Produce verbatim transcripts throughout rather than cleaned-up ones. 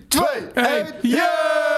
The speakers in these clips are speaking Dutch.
twee, één. Yeah!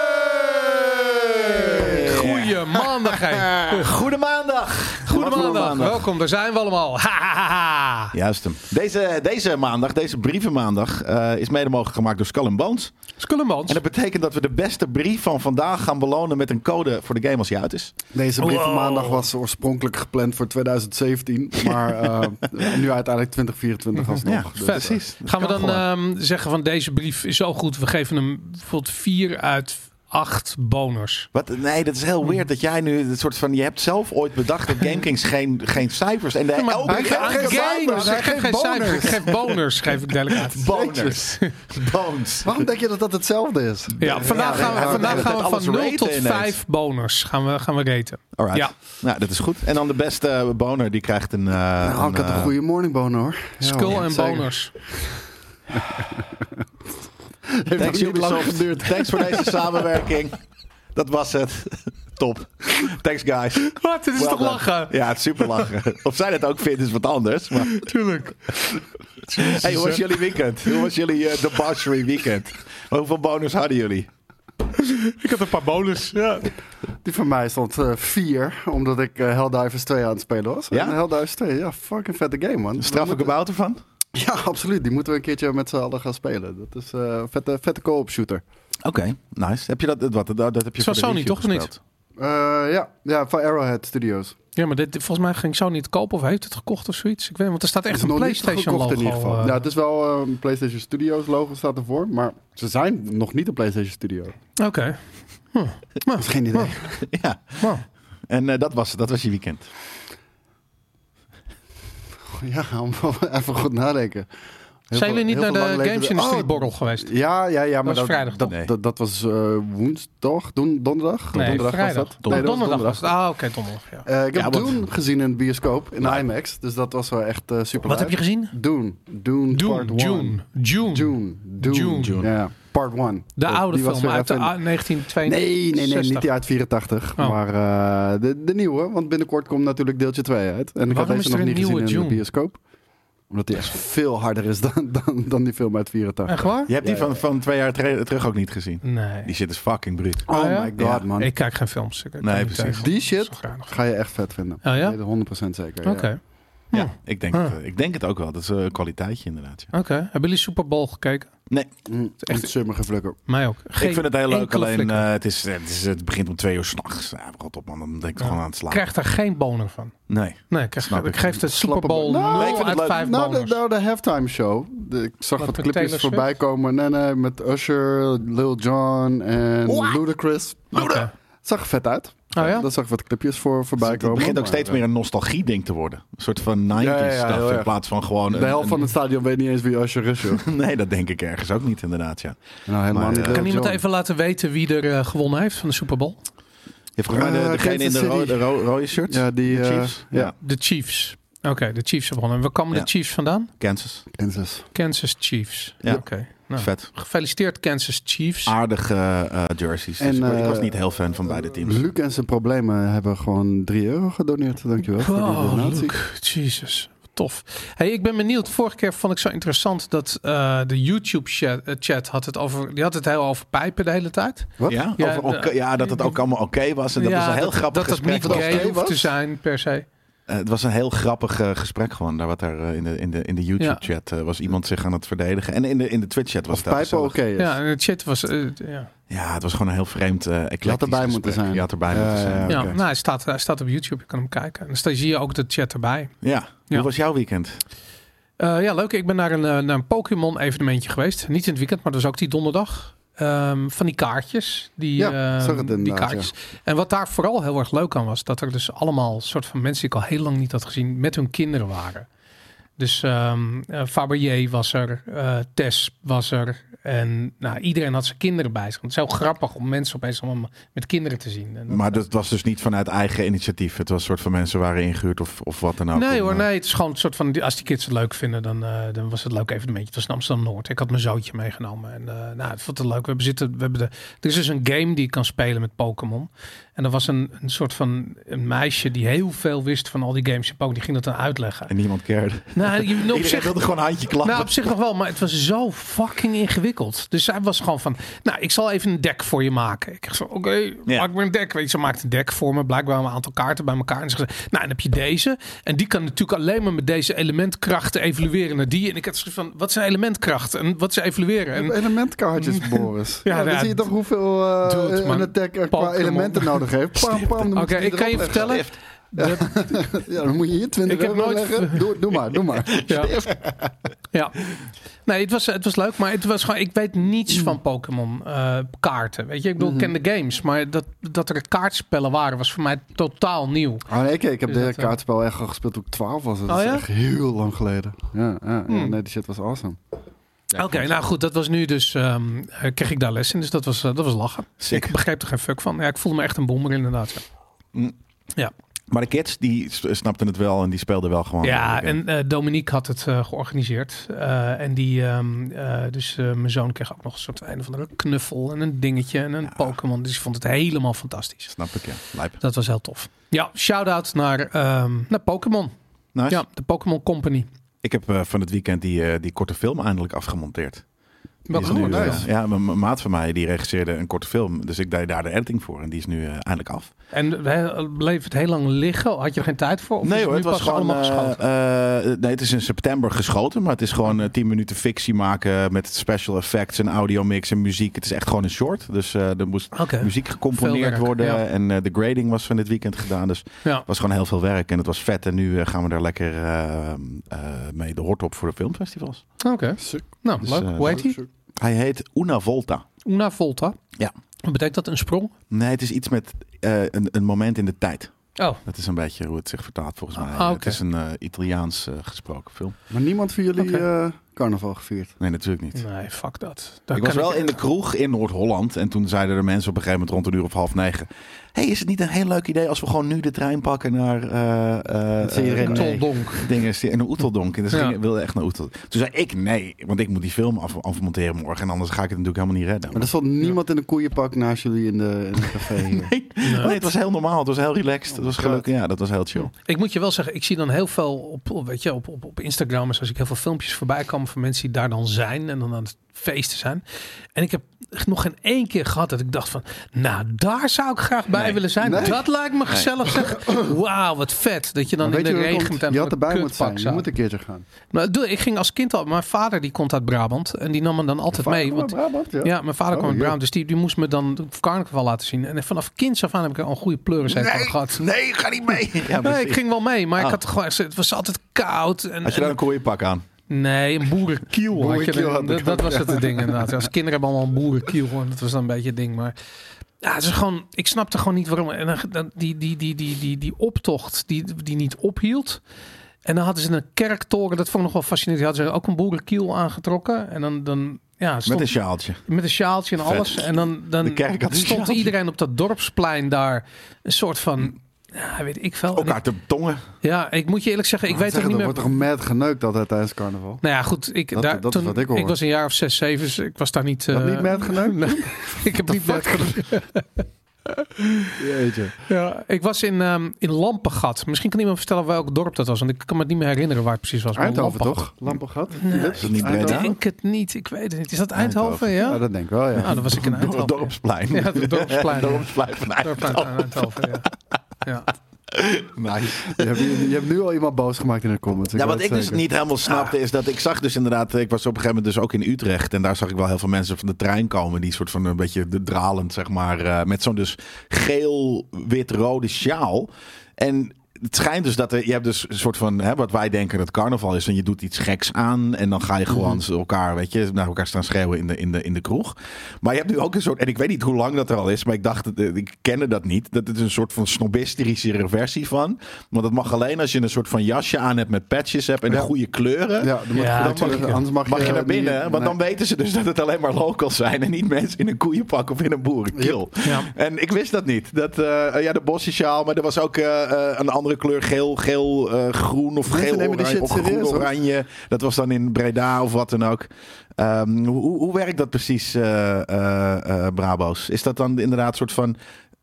Goeie maandag, hè. Goede maandag. Goede maandag. Welkom, daar zijn we allemaal. Ha, ha, ha. Juist hem. Deze, deze maandag, deze brievenmaandag, uh, is mede mogelijk gemaakt door Skull and Bones. Skull and Bones. En dat betekent dat we de beste brief van vandaag gaan belonen met een code voor de game als die uit is. Deze brievenmaandag Wow. was oorspronkelijk gepland voor twintig zeventien. Maar uh, nu uiteindelijk twintig vierentwintig alsnog. Ja, Dus, vet. precies. Dat Gaan we kan dan gewoon. um, zeggen van deze brief is zo goed. We geven hem bijvoorbeeld vier uit acht boners. Wat? Nee, dat is heel weird dat jij nu het soort van... Je hebt zelf ooit bedacht dat GameKings geen, geen cijfers... En de, Ja, maar elke hij keer- geeft geen games. cijfers, Hij hij geeft geen geeft cijfers. Ik boners. geef boners. Geef ik duidelijk uit. Boners. Bones. Waarom denk je dat dat hetzelfde is? Ja, vandaag Ja, gaan we, ja, vandaag ja, gaan we dat van alles nul raten tot ineens. vijf boners gaan we, gaan we raten. Alright. Ja. Nou, dat is goed. En dan de beste boner, die krijgt een... Uh, Nou, een, ik had een uh, goede morningboner hoor. Ja, Skull hoor, en zeker. boners. Heeft Thanks ook niet lang Ubisoft. geduurd. Thanks voor deze samenwerking. Dat was het. Top. Thanks guys. Wat? Dit is Well toch done. lachen? Ja, het is super lachen. Of zij dat ook vindt is wat anders. Maar... Tuurlijk. Hey, hoe was jullie weekend? Hoe was jullie uh, debauchery weekend? Hoeveel bonus hadden jullie? Ik had een paar bonus. Ja. Die van mij stond uh, vier, omdat ik uh, Helldivers twee aan het spelen was. Ja? En Helldivers twee, ja, fucking vette game man. Straffe We moeten- kabouter van? Ja, absoluut. Die moeten we een keertje met z'n allen gaan spelen. Dat is uh, een vette, vette co-op shooter. Oké, okay, nice. Heb je dat, wat, dat, dat heb je Zo voor de Sony, review toch, of niet? gespeeld? Uh, ja. ja, van Arrowhead Studios. Ja, maar dit, volgens mij ging Sony het kopen of heeft het gekocht of zoiets. Ik weet niet, want er staat echt Is een nog niet PlayStation gekocht logo. in ieder geval. uh, Ja, het is wel uh, een PlayStation Studios logo staat ervoor, maar ze zijn nog niet een PlayStation Studio. Oké. Okay. Hm. Dat is geen idee. Ja. Nou, En uh, dat, was, dat was je weekend. Ja, om even goed nadenken. Heel zijn veel- jullie niet heel naar veel de lang geleden- Games-industrie Oh, borrel geweest? Ja, ja, ja, maar was vrijdag, dat, toch? dat, dat, dat was uh, woensdag, don, donderdag? Nee, donderdag vrijdag. was dat? Don- Nee, dat was donderdag was het. Ah, oké, okay, donderdag. Ja. Uh, ik heb Ja, want- Dune gezien in de bioscoop, in IMAX. Dus dat was wel echt uh, super Wat heb live. je gezien? Dune. Dune, Dune. part one. June. June. Dune. Dune. Dune. Dune. Ja, part one. De Dat- oude die was film weer uit de even- a- negentien tweeënzestig. Nee, nee, nee, niet die uit vierentachtig. Oh. Maar uh, de, de nieuwe, want binnenkort komt natuurlijk deeltje twee uit. En ik Waarom had is deze er nog een niet gezien nieuwe in de Dune? bioscoop. Omdat die echt veel harder is dan, dan, dan die film uit vierentachtig. Echt waar? Je hebt die Ja, ja. van, van twee jaar tre- terug ook niet gezien. Nee. Die shit is fucking bruut. Oh Oh, ja? my god, Ja. man. Ik kijk geen films. Ik kan Nee, niet precies. tegen. Die Dat shit is zo geinig. ga je echt vet vinden. Oh ja? Ik weet het honderd procent zeker. ja. Oké. Ja, ik denk, Huh. het, ik denk het ook wel. Dat is een kwaliteitje inderdaad. Ja. Oké. Hebben jullie Super Bowl gekeken? Nee, Mm, echt summige flikker. Mij ook. Geen ik vind het heel leuk. enkele Alleen flikker. uh, het, is, het, is, het begint om twee uur s'nachts. Ja, rot op man, dan denk ik Ja. gewoon aan het slapen. Krijgt er geen boner van. Nee. Nee, ik, krijg, Snap ik ik. geef de Super Bowl Nou, nul ik vind het uit leuk. vijf Nou, de, boners. nou, de halftime show. De, ik zag Wat wat met clipjes Taylor Swift? voorbij komen. Nee, nee, met Usher, Lil Jon en What? Ludacris. Oké. Zag er vet uit. Oh ja? Daar zag ik wat clipjes voor voorbij Het komen. begint ook maar, steeds uh, meer een nostalgie-ding te worden. Een soort van nineties Ja, ja, ja, stuff heel in erg. plaats van gewoon... De een- helft van een- het stadion weet niet eens wie Usher is, joh. Nee, dat denk ik ergens ook niet inderdaad, ja. Nou, helemaal Maar, niet. uh, Lil Kan iemand Jon. even laten weten wie er uh, gewonnen heeft van de Super Bowl? Je volgens mij de, Uh, degene in de, Kansas ro- City. de ro- rode shirts? Ja, die... De uh, Chiefs? ja. Ja. De Chiefs. Oké, okay, de Chiefs hebben gewonnen. En waar komen Ja. de Chiefs vandaan? Kansas. Kansas. Kansas Chiefs. Ja. Oké. Okay. Nou, Vet. gefeliciteerd Kansas Chiefs. Aardige uh, jerseys. En, Dus ik was- ik was uh, niet heel fan van beide teams. Luc en zijn problemen hebben gewoon drie euro gedoneerd. Dankjewel voor die Oh, donatie. Luke. Jezus. Tof. Hey, ik ben benieuwd. Vorige keer vond ik zo interessant dat uh, de YouTube chat, uh, chat had het over, die had het heel over pijpen de hele tijd. Wat? Ja, Ja, over oké- de- ja, dat het ook allemaal oké okay was. En dat ja, was een heel dat, grappig dat het gesprek. niet dat het gay oké hoeft te was? zijn per se. Uh, het was een heel grappig uh, gesprek gewoon. Daar wat er uh, in de, in de, in de YouTube-chat uh, was iemand zich aan het verdedigen. En in de, in de Twitch-chat was Of het ook pijpen oké gezellig. is. Ja, en de chat was... Uh, ja. Ja, het was gewoon een heel vreemd uh, eclectisch Je had erbij gesprek. moeten zijn. Je had erbij Ja, moeten zijn. ja, Ja. Ja, oké. nou, hij staat, hij staat op YouTube. Je kan hem kijken. En dan sta- zie je ook de chat erbij. Ja. Ja. Hoe was jouw weekend? Uh, ja, leuk. Ik ben naar een, uh, naar een Pokémon-evenementje geweest. Niet in het weekend, maar dat was ook die donderdag. Um, van die kaartjes. Die, Ja, uh, zag het die inderdaad, kaartjes. En wat daar vooral heel erg leuk aan was, dat er dus allemaal soort van mensen die ik al heel lang niet had gezien, met hun kinderen waren. Dus um, uh, Fabergé was er, uh, Tess was er. En nou, iedereen had zijn kinderen bij zich. Het is heel grappig om mensen opeens allemaal met kinderen te zien. En dat, Maar dat was dus niet vanuit eigen initiatief. Het was een soort van mensen waren ingehuurd of, of wat dan ook. Nee om, hoor, uh, nee. Het is gewoon een soort van, als die kids het leuk vinden, dan, uh, dan was het een leuk evenementje. Het was in Amsterdam-Noord. Ik had mijn zootje meegenomen. En uh, nou, ik vond het leuk. We hebben zitten, we hebben de, er is dus een game die je kan spelen met Pokémon. En er was een, een soort van een meisje die heel veel wist van al die games in Pokémon. Die ging dat dan uitleggen. En niemand cared. Nee, Nou, je, op Iedereen zich, wilde gewoon een handje klappen. nou, op zich nog wel, maar het was zo fucking ingewikkeld. Dus hij was gewoon van, nou, ik zal even een deck voor je maken. Ik zeg, oké, okay, Ja. maak maar een deck. Weet je, ze maakt een deck voor me, blijkbaar een aantal kaarten bij elkaar. En ze zegt, nou, dan heb je deze. En die kan natuurlijk alleen maar met deze elementkrachten evalueren naar die. En ik had zoiets van, wat zijn elementkrachten? En wat is evalueren? En Elementkaartjes, Boris. Ja, Ja, dan ja, zie je toch hoeveel uh, dude, man. een attack uh, qua Pokémon. elementen nodig heeft. Pam, pam, dan moet Oké, je die ik kan je erop leggen. vertellen. Dat, Ja, dan moet je hier twintig Ik heb euro nooit- leggen. Doe, doe maar, doe maar. ja. ja. Nee, het was, het was leuk, maar het was gewoon, ik weet niets van Pokémon eh, kaarten. Weet je, ik bedoel, ik ken de games, maar dat, dat er kaartspellen waren, was voor mij totaal nieuw. Oh, nee, ik, ik heb Dus de dat, uh, kaartspel echt al gespeeld toen ik twaalf was. Dat Oh, is ja? echt heel lang geleden. Ja, ja, ja, Hmm. nee, die shit was awesome. Oké, nou goed, dat was nu dus, ehm, eh, kreeg ik daar les in, dus dat was, eh, dat was lachen. Sick. Ik begreep er geen fuck van. Ja, ik voelde me echt een bomber inderdaad. Ja, Mm. ja. Maar de kids, die s- snapten het wel en die speelden wel gewoon. ja Oké. en eh, Dominique had het eh, georganiseerd. Eh, en die, ehm, eh, dus eh, mijn zoon kreeg ook nog een soort een of andere knuffel en een dingetje en een Ja. Pokémon. Dus ik vond het helemaal fantastisch. Snap ik, ja. Lijp. Dat was heel tof. Ja, shout-out naar, ehm, naar Pokémon. Nice. Ja, de Pokémon Company. Ik heb eh, van het weekend die, eh, die korte film eindelijk afgemonteerd. Die Welke is nu, oh, eh, nice. ja, mijn mijn maat van mij die regisseerde een korte film. Dus ik deed daar de editing voor. En die is nu eh, eindelijk af. En wij- bleef het heel lang liggen? Had je er geen tijd voor? Of is Nee het hoor, nu het was pas gewoon... allemaal eh, geschoten? eh, nee, het is in september geschoten. Maar het is gewoon eh, tien minuten fictie maken met special effects en audio mix en muziek. Het is echt gewoon een short. Dus eh, er moest Oké. muziek Veel gecomponeerd werk, worden. ja. En eh, de grading was van dit weekend gedaan. Dus Ja. het was gewoon heel veel werk. En het was vet. En nu eh, gaan we daar lekker eh, eh, mee de hort op voor de filmfestivals. Oké. Sick. Nou, Dus, leuk. eh, Hoe heet die? Hij heet Una Volta. Una Volta. Ja. Wat betekent dat? Een sprong? Nee, het is iets met eh, een, een moment in de tijd. Oh, Dat is een beetje hoe het zich vertaalt volgens mij. Ah, oké. Het is een eh, Italiaans eh, gesproken film. Maar niemand van jullie Oké. eh, carnaval gevierd? Nee, natuurlijk niet. nee, fuck dat. Daar Ik was kan wel in de kroeg in Noord-Holland. En toen zeiden er mensen op een gegeven moment rond een uur of half negen. Hey, is het niet een heel leuk idee als we gewoon nu de trein pakken naar uh, Dat zie iedereen nee. Oeteldonk. dingen in Oeteldonk. En dus Ja. ging, wilde echt naar Oeteldonk. Toen zei ik nee, want ik moet die film af, afmonteren morgen. En anders ga ik het natuurlijk helemaal niet redden. Maar er stond niemand in een koeienpak naast jullie in, de, in het café. hier. Nee, nee, het was heel normaal. Het was heel relaxed. Het was gelukkig. Ja, dat was heel chill. Ik moet je wel zeggen, ik zie dan heel veel op, op, weet je, op, op, op Instagram, zoals ik heel veel filmpjes voorbij komen van mensen die daar dan zijn en dan aan het feesten zijn. En ik heb nog geen één keer gehad dat ik dacht van, nou, daar zou ik graag bij Nee. willen zijn. Nee. Dat lijkt me gezellig. Zeg. Wauw, wat vet. Dat je dan Maar in weet de je hoe het regen komt? met een Je had erbij kutpak moeten zijn. Je staat. moet een keertje gaan. Nou, doe- ik ging als kind al. Mijn vader die komt uit Brabant en die nam me dan altijd mee. Want, Brabant, ja. ja, mijn vader Oh, kwam uit ja. Brabant, dus die, die moest me dan de carnaval laten zien. En vanaf kinds af aan heb ik al een goede pleurishekel gehad. nee, ga niet mee. Ja, Nee, ik precies. ging wel mee, maar ik Oh. had gewoon, het was altijd koud. En, Had je daar en- een kooienpak aan? nee, een boerenkiel. had je Boerenkiel er- had ik dat, dat ook, was ja. het ding inderdaad. Als kinderen hebben allemaal een boerenkiel. En dat was dan een beetje het ding. Maar ja, het is gewoon, ik snapte gewoon niet waarom. En dan, dan, die, die, die, die, die, die optocht die, die niet ophield. En dan hadden ze een kerktoren. Dat vond ik nog wel fascinerend. Die hadden ze ook een boerenkiel aangetrokken. En dan, dan ja, stond, Met een sjaaltje. met een sjaaltje en Vet. alles. En dan, dan De kerk had een stond sjaaltje. iedereen op dat dorpsplein daar. Een soort van, ja, weet ik veel. En Elkaar ik- te tongen. ja, ik moet je eerlijk zeggen, ik weet Zeg, ook niet er meer. wordt toch mad geneukt altijd tijdens carnaval? Nou ja, goed. Ik, Dat- daar, dat is toen, wat ik hoor. was een jaar of zes, zeven. Dus ik was daar niet... Dat eh, niet mad geneukt? Nee, ik heb niet mad geneukt. Jeetje. Ja, ik was in, ehm, in Lampengat. Misschien kan iemand vertellen welk dorp dat was. Want ik kan me het niet meer herinneren waar het precies was. maar Eindhoven Lampengat. toch? Lampengat? Nee, Dit Is het niet Ik Breda? denk het niet. Ik weet het niet. Is dat Eindhoven? Eindhoven. Ja. Ja, dat denk ik wel, ja. Nou, dan was ik in Door Eindhoven. het dorpsplein. Ja, het dorpsplein. ja. dorpsplein van Dorpsplein Eindhoven. Eindhoven, ja. Ja. Nice. Je hebt, je hebt nu al iemand boos gemaakt in de comments. Ja, weet wat ik het dus zeker. niet helemaal snapte is dat ik zag dus inderdaad, ik was op een gegeven moment dus ook in Utrecht en daar zag ik wel heel veel mensen van de trein komen die soort van een beetje de dralend zeg maar uh, met zo'n dus geel-wit-rode sjaal. En het schijnt dus dat er, je hebt dus een soort van, hè, wat wij denken dat carnaval is, en je doet iets geks aan en dan ga je gewoon mm. elkaar, weet je, naar elkaar staan schreeuwen in de, in de, in de kroeg. Maar je hebt nu ook een soort, en ik weet niet hoe lang dat er al is, maar ik dacht, ik kende dat niet, dat het een soort van snobistische versie van, want dat mag alleen als je een soort van jasje aan hebt met patches hebt en Ja. de goede kleuren. Ja, dan moet Ja, je, natuurlijk, dan anders mag je, Mag je naar niet- binnen? Want nee. dan weten ze dus dat het alleen maar locals zijn. En niet mensen in een koeienpak of in een boerenkil. Ja. En ik wist dat niet. Dat, uh, ja, de bosje sjaal. Maar er was ook uh, uh, een andere kleur. Geel, geel uh, groen of Mensen geel nemen die oranje. shit Of groen serieus, hoor. oranje. Dat was dan in Breda of wat dan ook. Um, hoe, hoe werkt dat precies, uh, uh, uh, Brabo's? Is dat dan inderdaad een soort van...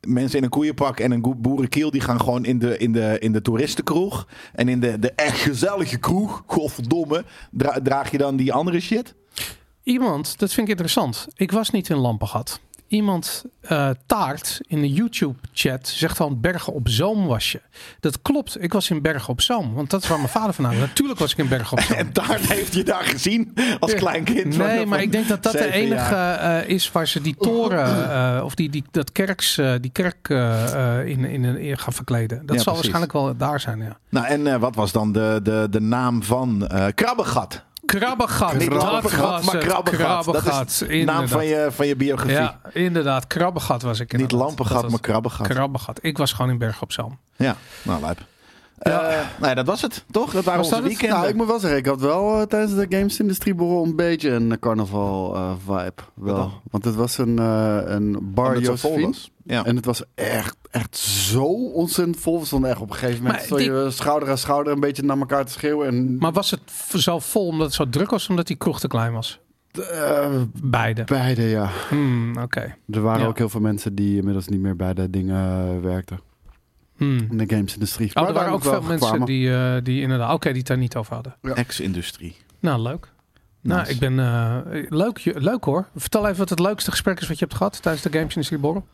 mensen in een koeienpak en een go- boerenkiel... die gaan gewoon in de, in de, in de toeristenkroeg. En in de, de echt gezellige kroeg, godverdomme... Dra- draag je dan die andere shit? Iemand, dat vind ik interessant. Ik was niet in Lampengat. Iemand, uh, Taart, in de YouTube-chat zegt van Bergen op Zoom was je. Dat klopt, ik was in Bergen op Zoom. Want dat is waar mijn vader vandaan was. Natuurlijk was ik in Bergen op Zoom. En Taart heeft je daar gezien als klein kind. Nee, van, maar ik denk dat dat de enige uh, is waar ze die toren... Uh, of die, die, dat kerks, uh, die kerk uh, uh, in, in, in gaan verkleden. Dat ja, zal precies. waarschijnlijk wel daar zijn, ja. Nou, en uh, wat was dan de, de, de naam van uh, Krabbegat? Krabbegat. Niet Lampengat, maar Krabbegat. Krabbegat. Dat is de naam van je, van je biografie. Ja, inderdaad. Krabbegat was ik Niet Lampengat, was maar Krabbegat. Krabbegat. Ik was gewoon in Bergen op Zoom. Ja, nou lijp. Ja. Uh, nou ja, dat was het, toch? Dat waren Was onze dat het? weekenden. Nou, ik moet wel zeggen, ik had wel uh, tijdens de Games Industrie Borrel een beetje een uh, carnaval uh, vibe. Wel. dan? Want het was een, uh, een bar Omdat het zo vol Josephine. was. Ja. En het was echt, echt zo ontzettend vol. We stonden echt op een gegeven moment Maar zo die- je schouder aan schouder een beetje naar elkaar te schreeuwen. En Maar was het v- zo vol omdat het zo druk was, omdat die kroeg te klein was? uh, Beide. beide, ja. Hmm, Oké. Er waren Ja. ook heel veel mensen die inmiddels niet meer bij de dingen uh, werkten. Hmm. In de Games Industrie. Oh, er waren daar ook nog wel veel mensen kwamen. die, uh, die inderdaad... Oké, die het daar niet over hadden. Ja. Ex-industrie. Nou, leuk. Nou, Nice. ik ben... Uh, leuk, je- leuk hoor. Vertel even wat het leukste gesprek is wat je hebt gehad tijdens de Games Industrie Borrel.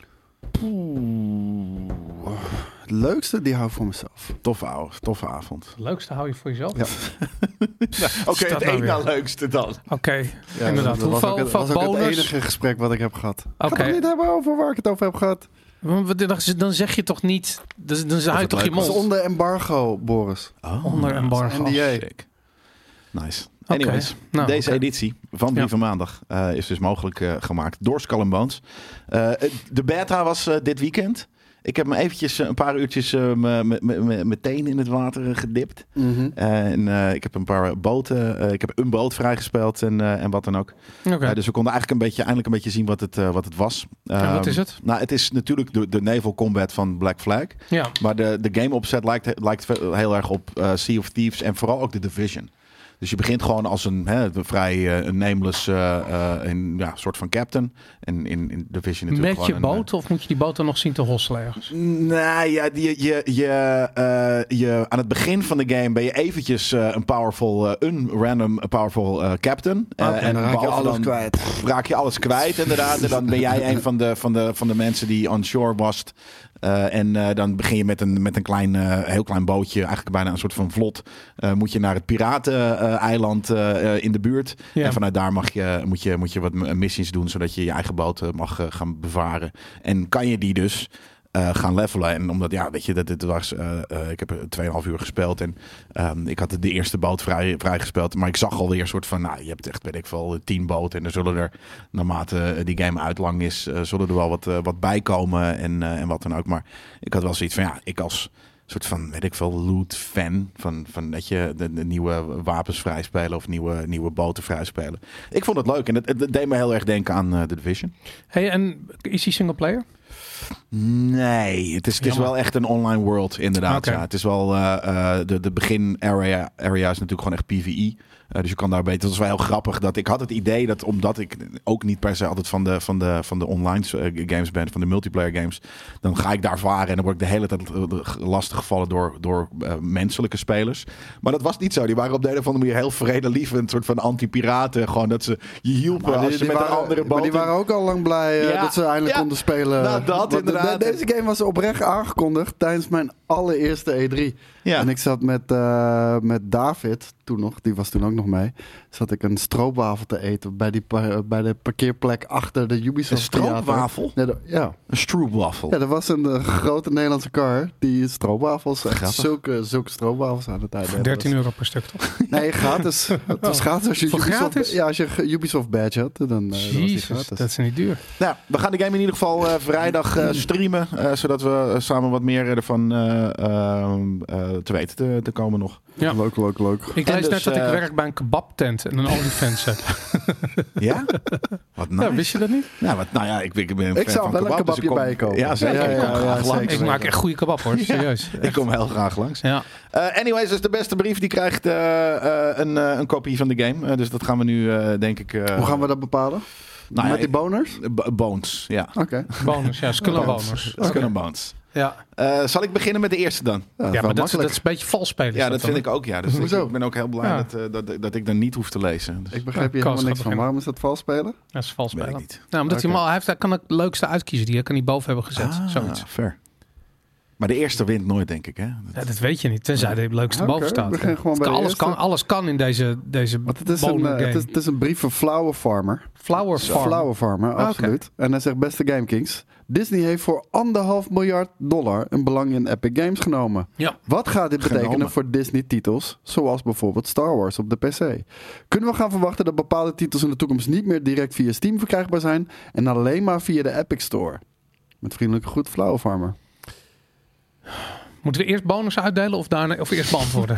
Oeh. Het leukste, die hou ik voor mezelf. Toffe, ouwe, toffe avond. Het leukste hou je voor jezelf? Ja. Oké, Staat het nou één na weer? leukste dan. Oké, Ja, inderdaad. Dat was Hoeveel, ook, het, hoeveel was ook het bonus? enige gesprek wat ik heb gehad. Ik Oké. ga het niet hebben over waar ik het over heb gehad. Want Dan dan zeg je toch niet... Dan, dan zou je het toch je leuk was. Het is mond... onder embargo, Boris. Oh, Onder embargo. N D A. sick. Nice. Oké. Anyways, Nou, deze oké. editie van Ja. Brieven Maandag uh, is dus mogelijk uh, gemaakt door Skull and Bones. Uh, de beta was uh, dit weekend. Ik heb me eventjes uh, een paar uurtjes uh, me- me- me- meteen in het water uh, gedipt. Mm-hmm. Uh, en uh, ik heb een paar boten, uh, ik heb een boot vrijgespeeld en, uh, en wat dan ook. Oké. Uh, dus we konden eigenlijk een beetje, eindelijk een beetje zien wat het, uh, wat het was. En wat Um, is het? Nou, het is natuurlijk de, de naval combat van Black Flag. Ja. Maar de, de game opzet lijkt, lijkt ve- heel erg op uh, Sea of Thieves en vooral ook de Division. Dus je begint gewoon als een hè, een vrij uh, een nameless uh, uh, een, ja, soort van captain. En in, in Division natuurlijk Met je gewoon een, boot? Of moet je die boot dan nog zien te hosselen ergens? Nee, ja, je, je, je, uh, je, aan het begin van de game ben je eventjes uh, een powerful, uh, een random powerful uh, captain. Uh, Okay, en dan raak je behalve alles dan kwijt. Raak je alles kwijt, inderdaad. En dan ben jij een van de, van de, van de mensen die on shore was. Uh, en uh, dan begin je met een, met een klein, uh, heel klein bootje, eigenlijk bijna een soort van vlot. Uh, moet je naar het pirateneiland uh, uh, in de buurt. Ja. En vanuit daar mag je, moet, je, moet je wat missies doen, zodat je je eigen boot uh, mag uh, gaan bevaren. En kan je die dus uh, gaan levelen. En omdat, ja, weet je, dat het was, uh, uh, ik heb twee en een half uur gespeeld en um, ik had de eerste boot vrij, vrij gespeeld. Maar ik zag alweer een soort van, nou, je hebt echt, weet ik veel, tien boten. En er zullen er, naarmate uh, die game uit lang is, uh, zullen er wel wat, uh, wat bij komen en, uh, en wat dan ook. Maar ik had wel zoiets van, ja, ik als soort van, weet ik veel, loot fan van, van dat je de, de nieuwe wapens vrij spelen of nieuwe, nieuwe boten vrij spelen. Ik vond het leuk en het, het deed me heel erg denken aan uh, The Division. Hey, en is die single player? Nee, het is, het is Jammer. wel echt een online world, inderdaad. Oké. Ja. Het is wel, uh, uh, de, de begin area, area is natuurlijk gewoon echt P V E. Uh, dus je kan daar beter. Dat is wel heel grappig. Dat ik had het idee dat omdat ik ook niet per se altijd van de, van de, van de online uh, games ben, van de multiplayer games, dan ga ik daar varen en dan word ik de hele tijd lastig gevallen door, door uh, menselijke spelers. Maar dat was niet zo. Die waren op de een of andere manier heel vredelievend, soort van anti-piraten. Gewoon dat ze je hielpen Maar als die, je die met waren, een andere boot. maar die waren ook al lang blij uh, Ja, dat ze eindelijk ja. konden spelen. Nou, dat Want de- inderdaad. de- deze game was oprecht aangekondigd tijdens mijn allereerste E drie. Ja. En ik zat met, uh, met David, toen nog, die was toen ook nog mee, zat ik een stroopwafel te eten bij, die par- bij de parkeerplek achter de Een Ubisoft Theater. stroopwafel? Ja, de- ja. Een stroopwafel. Ja, er was een uh, grote Nederlandse car die stroopwafels, echt Grappig. zulke, zulke stroopwafels aan het tijd. dertien euro per stuk, toch? Nee, gratis. Het was gratis als je Voor Ubisoft, gratis? ja, als je ge- Ubisoft badge had, dan, uh, dan was die Jezus, gratis. dat is niet duur. Nou, we gaan de game in ieder geval uh, vrijdag uh, streamen. Uh, zodat we uh, samen wat meer ervan uh, uh, uh, te weten te, te komen nog. Ja. Leuk, leuk, leuk. Ik En lees dus, net dat uh, ik werk bij een kebabtent en een OnlyFans heb. Ja? Wat nice. Ja, wist je dat niet? Nou, wat, nou ja, ik, ik ben een Ik fan zou van wel een kebab, dus kebabje ik kom- bij je komen. Ja, zeker. Ja, ja, ik kom ja, graag ja, langs. zeker. Ik maak echt goede kebab hoor, serieus. Ik kom heel graag langs. Ja. Uh, anyways, dus de beste brief die krijgt uh, uh, een, uh, een kopie van de game. Uh, dus dat gaan we nu, uh, denk ik... Uh, Hoe gaan we dat bepalen? Nou ja, Met die boners? B- Bones, ja. Oké. Okay. Bonus, ja, Skull and Bonus. Skull and Bones. Ja, Uh, zal ik beginnen met de eerste dan? Ja, ja ja maar dat, dat is een beetje vals spelen. Ja, dat, dat vind ik ook, ja. Dus ik, ik ben ook heel blij ja. dat, uh, dat, dat ik dan niet hoef te lezen. Dus. Ik begrijp Ja, hier helemaal Koos niks gaat van. Waarom is dat vals spelen? Dat is vals Weet spelen. ik niet. Nou, omdat Oké. hij, hem al, hij, heeft, hij kan het leukste uitkiezen. Die kan hij boven hebben gezet. Ah, Zoiets. fair. Maar de eerste wint nooit, denk ik, hè? Ja, dat weet je niet. Tenzij de leukste Oké, boven staat. we beginnen gewoon Het bij kan, de alles, eerste. kan, alles kan in deze, deze Want het is, een, bonus uh, game. het, is, het is een brief van Flower Farmer. Flower Farm. Flower Farmer, Ah, absoluut. okay. En hij zegt, beste GameKings, Disney heeft voor anderhalf miljard dollar een belang in Epic Games genomen. Ja. Wat gaat dit betekenen Genomen. voor Disney-titels, zoals bijvoorbeeld Star Wars op de P C? Kunnen we gaan verwachten dat bepaalde titels in de toekomst niet meer direct via Steam verkrijgbaar zijn en alleen maar via de Epic Store? Met vriendelijke groet, Flower Farmer. Moeten we eerst bonus uitdelen of, daarna, of eerst beantwoorden?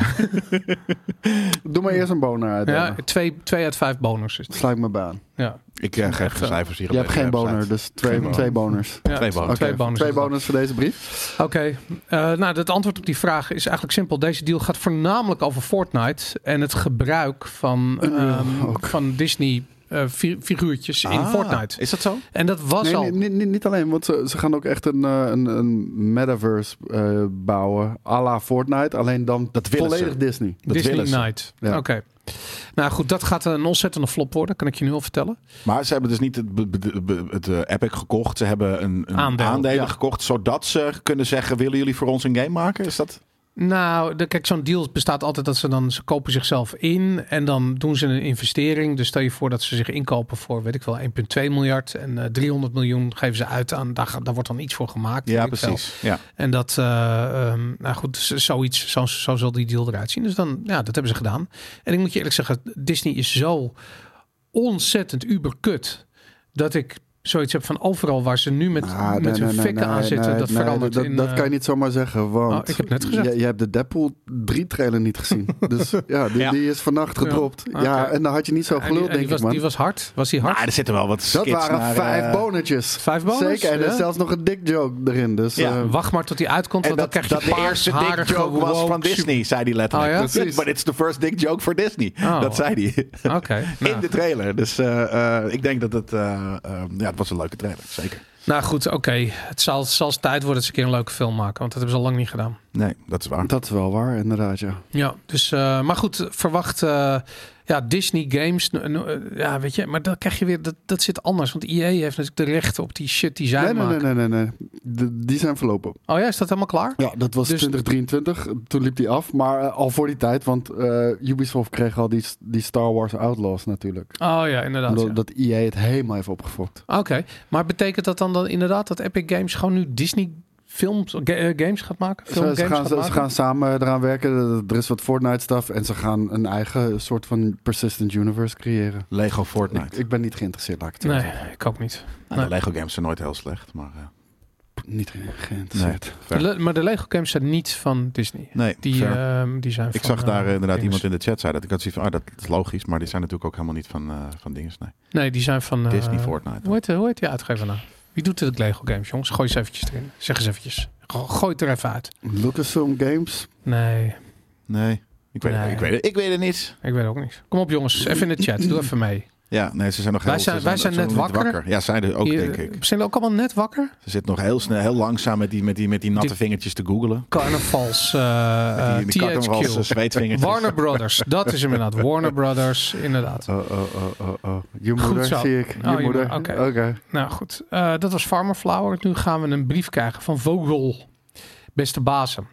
Doe maar eerst een boner uit. ja, twee, twee uit vijf bonus is het. Sluit me baan. Ja. Ik uh, geef Echt, geen uh, cijfers hier. Je op hebt deze geen website. boner, dus twee, Geen twee boners. Ja, Twee bonus. Twee Oké, bonus. twee is het. bonus voor deze brief. Oké, okay. uh, nou het antwoord op die vraag is eigenlijk simpel. Deze deal gaat voornamelijk over Fortnite en het gebruik van, Ja, um, ook. van Disney uh, fi- figuurtjes in Ah, Fortnite. Is dat zo? En dat was Nee, al... niet, niet, niet alleen, want ze, ze gaan ook echt een, uh, een, een metaverse uh, bouwen à la Fortnite. Alleen dan Dat willen volledig ze. Disney. Dat Disney willen ze. Night. Ja. Oké. Okay. Nou goed, dat gaat een ontzettende flop worden, kan ik je nu al vertellen. Maar ze hebben dus niet het, be- be- be- het uh, Epic gekocht. Ze hebben een, een Aandeel, aandelen ja. gekocht, zodat ze kunnen zeggen, willen jullie voor ons een game maken? Is dat... Nou, de, kijk, zo'n deal bestaat altijd dat ze dan, ze kopen zichzelf in en dan doen ze een investering. Dus stel je voor dat ze zich inkopen voor, weet ik wel, één komma twee miljard en uh, driehonderd miljoen geven ze uit aan, daar, daar wordt dan iets voor gemaakt. Ja, weet ik precies. Ja. En dat, uh, um, nou goed, z- zoiets, zo, zo zal die deal eruit zien. Dus dan, ja, dat hebben ze gedaan. En ik moet je eerlijk zeggen, Disney is zo ontzettend uberkut dat ik zoiets heb van overal waar ze nu met, Ah, met nee, hun nee, nee, fikken aan nee, zitten, nee, dat nee, verandert dat, in... dat uh, kan je niet zomaar zeggen, want Oh, ik heb net gezegd. Je, je hebt de Deadpool drie trailer niet gezien. Dus ja, die, Ja. die is vannacht gedropt. Ja, Ja, oké. en dan had je niet zo en die, geluld, en die denk was, ik, man. die was hard. Was die hard? Maar er zitten wel wat Dat skits waren naar, vijf uh, bonetjes. Vijf bonus? Zeker, en er Ja. is zelfs nog een dick joke erin. Dus, Ja. uh, Wacht maar tot die uitkomt, En want dan dat, krijg je dat de eerste dick paarsharige joke was van woke Disney, zei hij letterlijk. Oh ja? Dus, Precies. but it's the first dick joke for Disney. Oh. Dat zei hij. super- Oké. In nou. de trailer. Dus uh, uh, ik denk dat het... Uh, uh, ja, het was een leuke trailer. Zeker. Nou goed, oké. Het zal, zal tijd worden dat ze een keer een leuke film maken. Want dat hebben ze al lang niet gedaan. Nee, dat is waar. dat is wel waar, inderdaad, ja. Ja, dus... Uh, maar goed, verwacht... Uh, ja, Disney Games... Uh, uh, ja, weet je... Maar dan krijg je weer... Dat, dat zit anders. Want I A heeft natuurlijk de rechten op die shit die zij Nee, nee, maken. nee, nee, nee. nee. De, die zijn verlopen. Oh ja, is dat helemaal klaar? Ja, dat was Dus- twintig drieëntwintig. Toen liep die af. Maar uh, al voor die tijd, want uh, Ubisoft kreeg al die, die Star Wars Outlaws natuurlijk. Oh ja, inderdaad. Omdat Ja. dat I A het helemaal heeft opgefokt. Oké, okay. Maar betekent dat dan, dan inderdaad dat Epic Games gewoon nu Disney films, ga- uh, games gaat maken? Ze, Filmgames ze, gaan, gaat ze, ze maken? gaan samen eraan werken. Er is wat Fortnite stuff. En ze gaan een eigen soort van persistent universe creëren. Lego Fortnite. Ik, ik ben niet geïnteresseerd, laat ik het zo Nee, zeggen. ik ook niet. Nou, nee. de Lego games zijn nooit heel slecht. Maar, uh, Niet ge- geïnteresseerd. nee, De fair. le- maar de Lego games zijn niet van Disney. nee Die, fair. uh, die zijn Ik van, zag daar uh, uh, inderdaad dinges. iemand in de chat zei dat. Ik had zoiets van, ah, dat is logisch. Maar die zijn natuurlijk ook helemaal niet van, uh, van dingen. Nee. Nee, die zijn van... Uh, Disney Fortnite. Hoe heet, hoe heet die uitgever nou? Wie doet de Lego games, jongens? Gooi eens eventjes erin. Zeg eens eventjes. Go- Gooi het er even uit. Lucasfilm Games. Nee, Nee, ik weet, Nee. Het, ik, weet het, ik weet het niet. ik weet ook niet. Kom op jongens, even in de chat. Doe even mee. Ja, nee, ze zijn nog Wij heel zijn- ze wij zijn ze net nog niet wakker. Ja, zij er ook, Hier, denk ik. Zijn jullie ook allemaal net wakker? Ze zit nog heel snel, heel langzaam met die, met die, met die natte Die- vingertjes te googlen. Carnavals uh, Met die, die uh, carnavalse T H Q. zweetvingertjes. Warner Brothers, dat is hem inderdaad. Warner Brothers, inderdaad. Oh, oh, oh, oh, oh. Je Goed moeder, zo. zie ik. Je Oh, je moeder. moeder, Oké. oké. Nou goed, uh, dat was Farmer Flower. Nu gaan we een brief krijgen van Vogel. Beste bazen.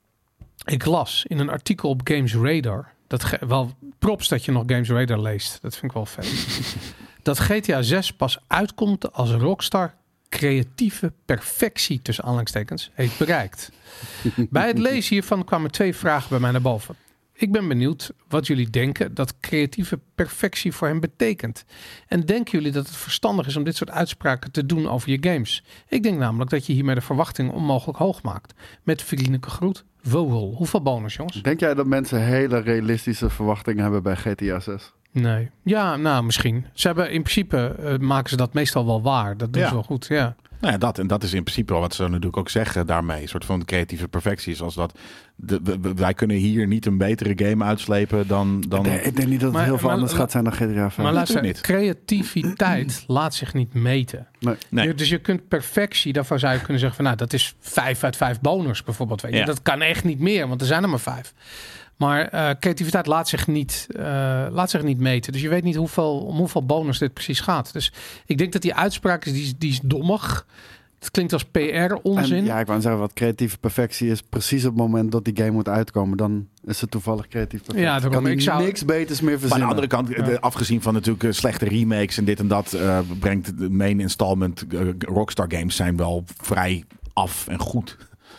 Ik las in een artikel op Games Radar. Dat ge- wel props dat je nog Games Radar leest. Dat vind ik wel vet. Dat G T A zes pas uitkomt als Rockstar creatieve perfectie tussen aanhalingstekens heeft bereikt. Bij het lezen hiervan kwamen twee vragen bij mij naar boven. Ik ben benieuwd wat jullie denken dat creatieve perfectie voor hen betekent. En denken jullie dat het verstandig is om dit soort uitspraken te doen over je games? Ik denk namelijk dat je hiermee de verwachtingen onmogelijk hoog maakt. Met vriendelijke groet, Vogel. Hoeveel bonus, jongens? Denk jij dat mensen hele realistische verwachtingen hebben bij G T A zes? Nee. Ja, nou, misschien. Ze hebben in principe uh, maken ze dat meestal wel waar. Dat doen Ja. ze wel goed, ja. Nou ja, dat. En dat is in principe wel wat ze natuurlijk ook zeggen daarmee. Een soort van creatieve perfectie. Zoals dat de, we- we- wij kunnen hier niet een betere game uitslepen dan... dan Nee, ik denk niet dat het Maar- heel veel maar- anders gaat zijn dan G T A vijf. Maar luister, niet. creativiteit laat zich niet meten. Nee. Nee. Je- dus je kunt perfectie, daarvoor zou je kunnen zeggen van nou, dat is vijf uit vijf bonus bijvoorbeeld. Weet je. Ja. Dat kan echt niet meer, want er zijn er maar vijf. Maar eh, creativiteit laat zich, niet, eh, laat zich niet meten. Dus je weet niet hoeveel, om hoeveel bonus dit precies gaat. Dus ik denk dat die uitspraak is, die, is- die is dommig. Het klinkt als P R-onzin. En, ja, ik wou zeggen, wat creatieve perfectie is, precies op het moment dat die game moet uitkomen, dan is het toevallig creatief perfect. Ja, daarom, kan ik zou- niks beters meer Maar aan verzinnen. de andere kant, Ja. de- afgezien van natuurlijk eh, slechte remakes en dit en dat, eh, brengt de main installment eh, Rockstar games zijn wel vrij af en goed.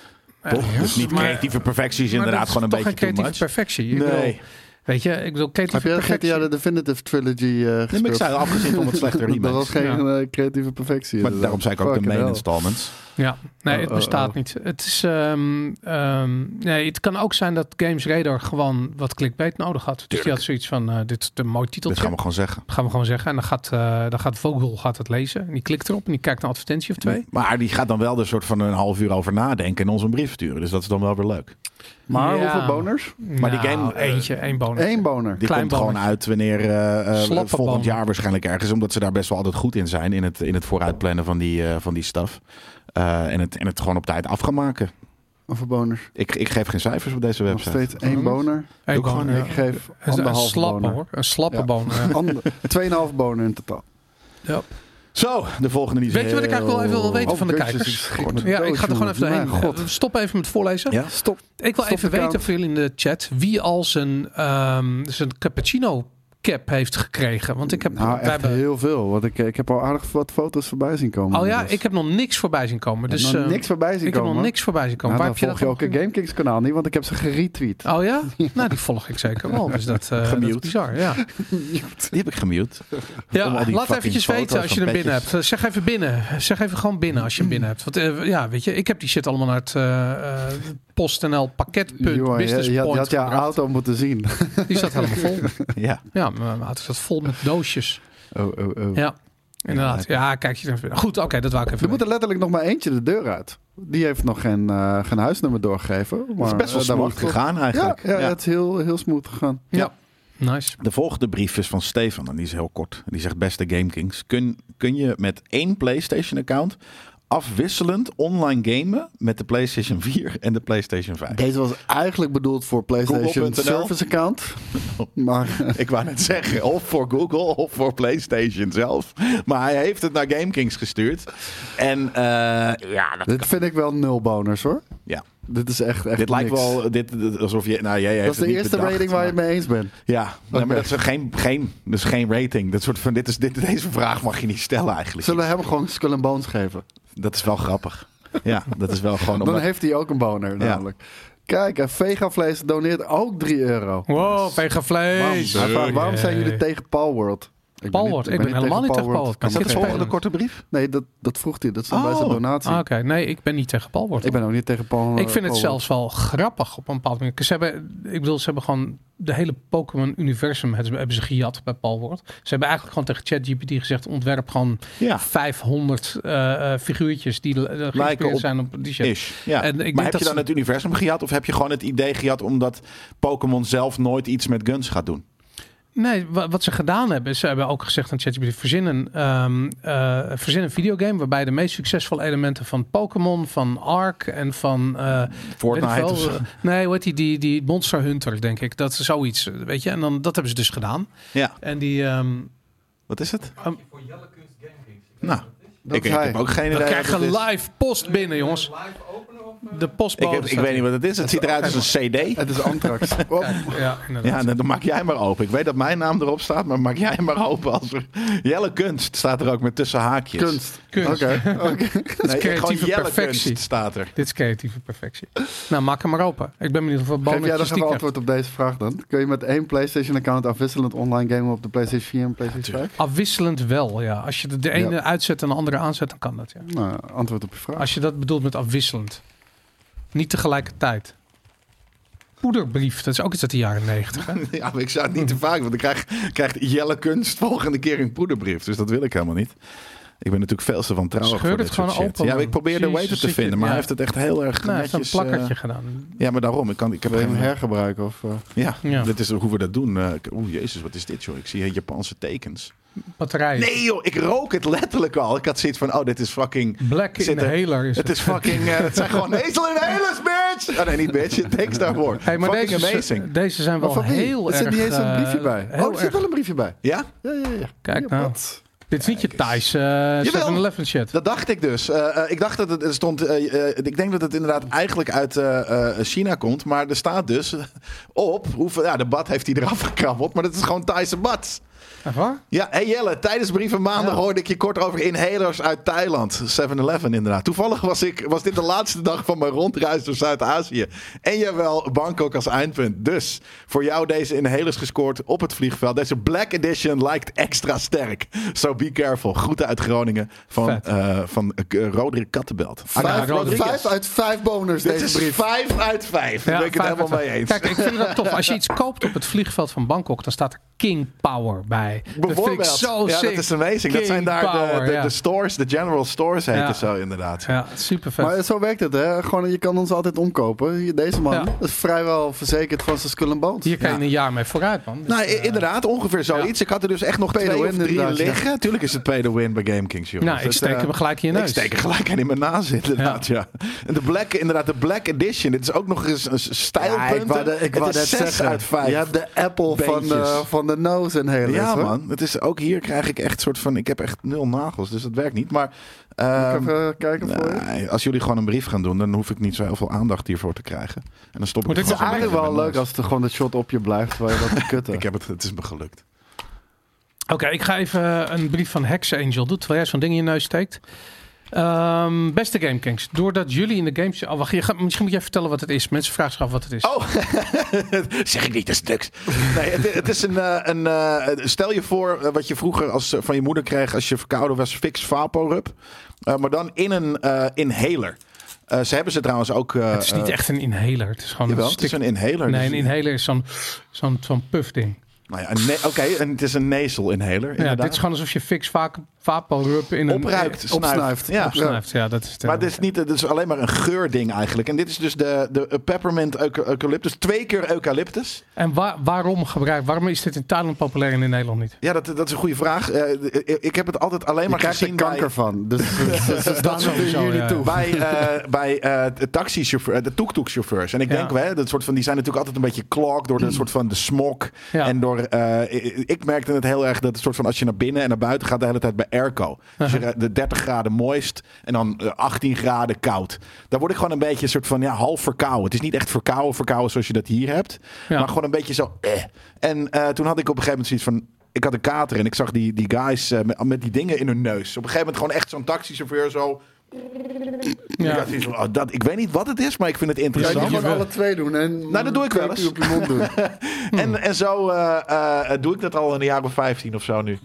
Toch? Ja. Dus niet Maar- creatieve perfectie is Maar inderdaad dat is gewoon een toch beetje geen too creatieve much. perfectie. Ik Nee. bedoel, weet je, ik bedoel, creatieve Heb je G T perfectie. A de Definitive Trilogy uh, Nee, maar ik zei afgezien van wat slechte Dat remakes. was geen Ja. eh, creatieve perfectie. Maar inderdaad. daarom zei ik ook de Fucking main hell. installments. Ja, nee, het Oh, oh, bestaat oh. niet. Het is, ehm, ehm, nee, het kan ook zijn dat Games Radar gewoon wat clickbait nodig had. Dus die Tuurlijk. had zoiets van, eh, dit is een mooi Dat titeltje. gaan we gewoon zeggen. gaan we gewoon zeggen. En dan gaat, eh, dan gaat Vogel gaat het lezen. En die klikt erop en die kijkt een advertentie of twee. Maar die gaat dan wel er soort van een half uur over nadenken en ons een brief sturen. Dus dat is dan wel weer leuk. Maar Ja. hoeveel boners? Maar die Nou, game, eh, eentje, één bonus. Eén boner. Die Klein komt gewoon bonnetje. uit wanneer eh, eh, Slappe volgend bonen. jaar waarschijnlijk ergens. Omdat ze daar best wel altijd goed in zijn. In het, in het vooruitplannen van die, eh, van die stuff. Eh, en, het, en het gewoon op tijd af gaan maken. Hoeveel boners? Ik, ik geef geen cijfers op deze Nog website. steeds één boner. Eén ook gewoon, boner, Ik geef Een, een anderhalf slappe boner. hoor. Een slappe Ja. boner. ja. Ander- Tweeënhalf boner in totaal. Ja. Zo, de volgende die is Weet je wat ik eigenlijk wel even wil weten Oh, van de Jezus, kijkers? ik schrik me Ja, ik dood, ga er gewoon jongen. even doorheen. Mijn God. Eh, Stop even met voorlezen. Ja? Stop. Ik wil Stop even de weten count. voor jullie in de chat wie al zijn, ehm zijn cappuccino cap heeft gekregen. Want ik heb, Nou, wij echt hebben, heel veel. Want ik, ik heb al aardig wat foto's voorbij zien komen. oh ja, Dus. ik heb nog niks voorbij zien komen. Dus, Dus nog eh, niks voorbij zien ik heb komen. nog niks voorbij zien komen. Nou, Waar dan heb je volg dat je ook een GameKings kanaal niet, want ik heb ze geretweet. Oh ja? Nou, die volg ik zeker wel. Dus dat, eh dat is Gemute. bizar. Ja, Die heb ik gemute. ja Om al die laat fucking eventjes weten foto's als je van hem binnen petjes. hebt. Zeg even binnen. Zeg even gewoon binnen als je hem binnen hebt. Want eh, ja, weet je, ik heb die shit allemaal naar het eh eh, PostNL pakket.business Jongen, je, je, had- je had je gebracht. auto moeten zien. Die zat helemaal vol. Ja. Ja, mijn auto zat vol met doosjes. Oh, oh, oh. Ja, inderdaad. Ja, kijk je even. Goed, oké, dat wou ik even Er moet er letterlijk nog maar eentje de deur uit. Die heeft nog geen, eh, geen huisnummer doorgegeven. Maar, Het is best wel eh, daar smooth wacht ik op. gegaan eigenlijk. Ja, ja, Ja. het is heel, heel smooth gegaan. Ja, nice. De volgende brief is van Stefan en die is heel kort. Die zegt: beste GameKings, kun, kun je met één PlayStation-account afwisselend online gamen met de PlayStation vier en de PlayStation vijf? Deze was eigenlijk bedoeld voor PlayStation Google punt n l. Service Account. Maar Ik wou net zeggen, of voor Google of voor PlayStation zelf. Maar hij heeft het naar GameKings gestuurd. En eh, ja, dat, dit vind ik wel nul bonus hoor. ja. Dit is echt, echt dit lijkt niks. wel dit, dit- alsof je... Nou, jij heeft Dat is het de niet eerste bedacht, rating waar je het maar- mee eens bent. Ja, nee, Oké. maar dat is geen, geen, dat is geen rating. Dat soort van, dit is, dit, deze vraag mag je niet stellen eigenlijk. Zullen we hem gewoon Skull and Bones geven? Dat is wel grappig. Ja, dat is wel gewoon... Dan Omdat, heeft hij ook een boner namelijk. Kijk, en Vegavlees doneert ook drie euro. Wow, vegavlees. Hij vraagt, waarom zijn jullie Nee. tegen Palworld? Ik Palworld? Ik ben helemaal niet tegen Palworld. Kan is Ik dat me de spelen. volgende korte brief? Nee, dat, dat vroeg hij. Dat stond bij Oh. zijn donatie. Ah, Oké, nee, ik ben niet tegen Palworld. Ik ben ook niet tegen Paul. Ik vind het Palworld. zelfs wel grappig op een bepaald moment. Ze hebben, ik bedoel, ze hebben gewoon de hele Pokémon-universum hebben, hebben ze gejat bij Palworld. Ze hebben eigenlijk gewoon tegen ChatGPT gezegd: ontwerp gewoon Ja, vijfhonderd uh, figuurtjes die uh, geïnspireerd op- zijn op die shit. is. Ja. En ik denk Maar heb dat je dan ze- het universum gehad of heb je gewoon het idee gehad omdat Pokémon zelf nooit iets met guns gaat doen? Nee, wa- wat ze gedaan hebben, is ze hebben ook gezegd aan ChatGPT: verzin een, um, uh, verzin een videogame waarbij de meest succesvolle elementen van Pokémon, van Ark en van uh, Fortnite weet ik of veel, zo. uh, nee, hoe heet die, die, die Monster Hunter, denk ik. Dat is zoiets, uh, weet je. En dan dat hebben ze dus gedaan. Ja, En die, um, wat is het? um, Nou, Dat ik, is ik hij. heb ook geen we idee. krijgen wat het is. live post binnen, jongens. De Ik, postbode. heb, ik weet niet wat het is. Het ziet eruit als een cd. Het is Antrax. Oh, Ja, inderdaad. Ja, dan maak jij maar open. Ik weet dat mijn naam erop staat, maar maak jij maar open. Als er... Jelle Kunst staat er ook met tussen haakjes. kunst. Kunst. Oké, oké. Nee, gewoon creatieve Jelle perfectie. Kunst staat er. Dit is creatieve perfectie. Nou, maak hem maar open. Ik ben benieuwd of we Geef jij bonusjes nog die even krijgen. antwoord op deze vraag dan? Kun je met één PlayStation-account afwisselend online gamen op de PlayStation vier en PlayStation vijf? Afwisselend wel, ja. Als je de, de ene Ja. uitzet en de andere aanzet, dan kan dat, ja. Nou, antwoord op je vraag. Als je dat bedoelt met afwisselend. Niet tegelijkertijd. Poederbrief, dat is ook iets uit de jaren negentig. Ja, maar ik zou het niet te vaak, want dan krijg, krijgt Jelle Kunst volgende keer een poederbrief. Dus dat wil ik helemaal niet. Ik ben natuurlijk veel te wantrouwig Scheur voor het dit soort gewoon shit. open, Ja, man. ik probeerde Jezus, Waiter te ik- vinden, maar ja. hij heeft het echt heel erg Nou, hij heeft netjes... een plakkertje eh, gedaan. ja, maar daarom. Ik, kan, ik heb Wil je hem geen... hergebruiken? Of, uh... Ja, Ja. dit is hoe we dat doen. Uh, Oeh, jezus, wat is dit, joh? Ik zie hier Japanse tekens. Batterijen. Nee, joh, ik rook het letterlijk al. Ik had zoiets van, oh, dit is fucking... Black Zit er- Inhaler is Het is fucking... Uh, het zijn gewoon hazel inhalers, bitch! Oh nee, niet bitch. Thanks daarvoor. Hey, maar fucking deze, amazing. deze zijn Maar wel van wie? heel Er erg... zit niet eens een eh, briefje bij. heel Oh, er zit erg- wel een briefje bij. Ja? Ja, ja, ja. Kijk Ja, nou. wat? Dit is niet je Thais uh, seven eleven shit. Dat dacht ik dus. Uh, uh, ik dacht dat het er stond. Uh, uh, ik denk dat het inderdaad eigenlijk uit uh, uh, China komt. Maar er staat dus op hoeveel. Ja, de bad heeft hij eraf gekrabbeld. Maar dat is gewoon Thaise bad. Echt waar? Ja, hey Jelle, tijdens Brieven Maandag Ja. hoorde ik je kort over inhalers uit Thailand. seven eleven inderdaad. Toevallig was, ik, was dit de laatste dag van mijn rondreis door Zuid-Azië. En jawel, Bangkok als eindpunt. Dus voor jou deze inhalers gescoord op het vliegveld. Deze Black Edition lijkt extra sterk. So be careful. Groeten uit Groningen van, uh, van uh, Roderick Kattenbelt. Vijf, Rodriguez. vijf uit vijf bonus Dit deze is brief. vijf uit vijf. Daar ben ik het vijf helemaal uit- mee eens. Kijk, ik vind dat tof. Als je iets koopt op het vliegveld van Bangkok, dan staat er King Power bij. Dat vind ik Bijvoorbeeld. zo ja, sick. dat is amazing. Dat zijn daar King de, Power, de, ja. de stores, de general stores heten Ja. zo inderdaad. Ja, super vet. Maar zo werkt het, hè? Gewoon, je kan ons altijd omkopen. Hier, Deze man Ja. is vrijwel verzekerd van zijn skull and bones. Hier kan je Ja. een jaar mee vooruit, man. Dus, Nou, i- eh, inderdaad, ongeveer zoiets. Ik had er dus echt nog Pay to twee win of drie inderdaad, ja. liggen. Tuurlijk is het pay to win bij GameKings, jongens. Nou, ik Dat, steek eh, hem gelijk in je neus. Ik steek er gelijk aan in mijn naast, inderdaad, ja. En de Black, inderdaad, de Black Edition. Dit is ook nog eens een stijlpunt. Ja, ik wou, de, ik wou het net is zes zeggen. uit vijf. Je hebt de Apple van beentjes. de, van de nose inhalers. Ja, hoor. man. Het is, ook hier krijg ik echt soort van... Ik heb echt nul nagels, dus dat werkt niet. Maar... Moet ehm, ik even kijken voor je? nee, als jullie gewoon een brief gaan doen, dan hoef ik niet zo heel veel aandacht hiervoor te krijgen. En dan stop ik Maar dit het Het is gewoon eigenlijk wel in mijn leuk neus. als het gewoon de shot op je blijft waar je dat te kutten. Ik heb het, het is me gelukt. Oké, ik ga even een brief van Hex Angel doen, terwijl jij zo'n ding in je neus steekt. Um, beste GameKings, doordat jullie in de games... Oh, wacht, je gaat, misschien moet jij vertellen wat het is. Mensen vragen zich af wat het is. Oh, zeg ik niet een stuk. Nee, het, het is een, uh, een uh, stel je voor uh, wat je vroeger als, uh, van je moeder kreeg als je verkouden was, Fix Vaporub. Uh, maar dan in een uh, inhaler. Uh, ze hebben ze trouwens ook... Uh, het is niet echt een inhaler. Het is gewoon Jawel, een het is stik. een inhaler. Nee, dus- een inhaler is zo'n zo'n zo'n puffding. Nou ja, een ne- Oké, okay, het is een nasal inhaler. Ja, inderdaad. dit is gewoon alsof je Fix Vaporub in een... Opruikt, snuift. opsnuift. Ja. Opsnuift, ja, dat is het. Maar dit is, niet, dit is alleen maar een geurding eigenlijk. En dit is dus de, de peppermint euca- eucalyptus. Twee keer eucalyptus. En wa- waarom gebruik? Waarom is dit in Thailand populair en in Nederland niet? Ja, dat, dat is een goede vraag. Uh, ik heb het altijd alleen Je maar krijgt er gezien kanker bij... van. Dus ze, ze staan er sowieso, jullie ja. toe. Bij, uh, bij uh, de taxichauffeur, de tuk-tuk-chauffeurs. En ik Ja. denk wel, dat soort van, die zijn natuurlijk altijd een beetje clogged door de soort van de smog. Ja. En door, uh, ik, ik merkte het heel erg dat het soort van als je naar binnen en naar buiten gaat de hele tijd bij airco. Dus je, rijdt de dertig graden moist en dan uh, achttien graden koud. Daar word ik gewoon een beetje een soort van ja, half verkouden. Het is niet echt verkouden, verkouden zoals je dat hier hebt. Ja. Maar gewoon een beetje zo. Eh. En uh, toen had ik op een gegeven moment zoiets van. Ik had een kater en ik zag die, die guys uh, met, met die dingen in hun neus. Op een gegeven moment gewoon echt zo'n taxichauffeur zo. Ja. Ik, had zoiets van, oh, dat, ik weet niet wat het is, maar ik vind het Ja, je interessant. moet alle twee doen. En Nou, dat doe ik wel eens. op je mond doen. En, en zo uh, uh, doe ik dat al in een jaar of vijftien of zo nu.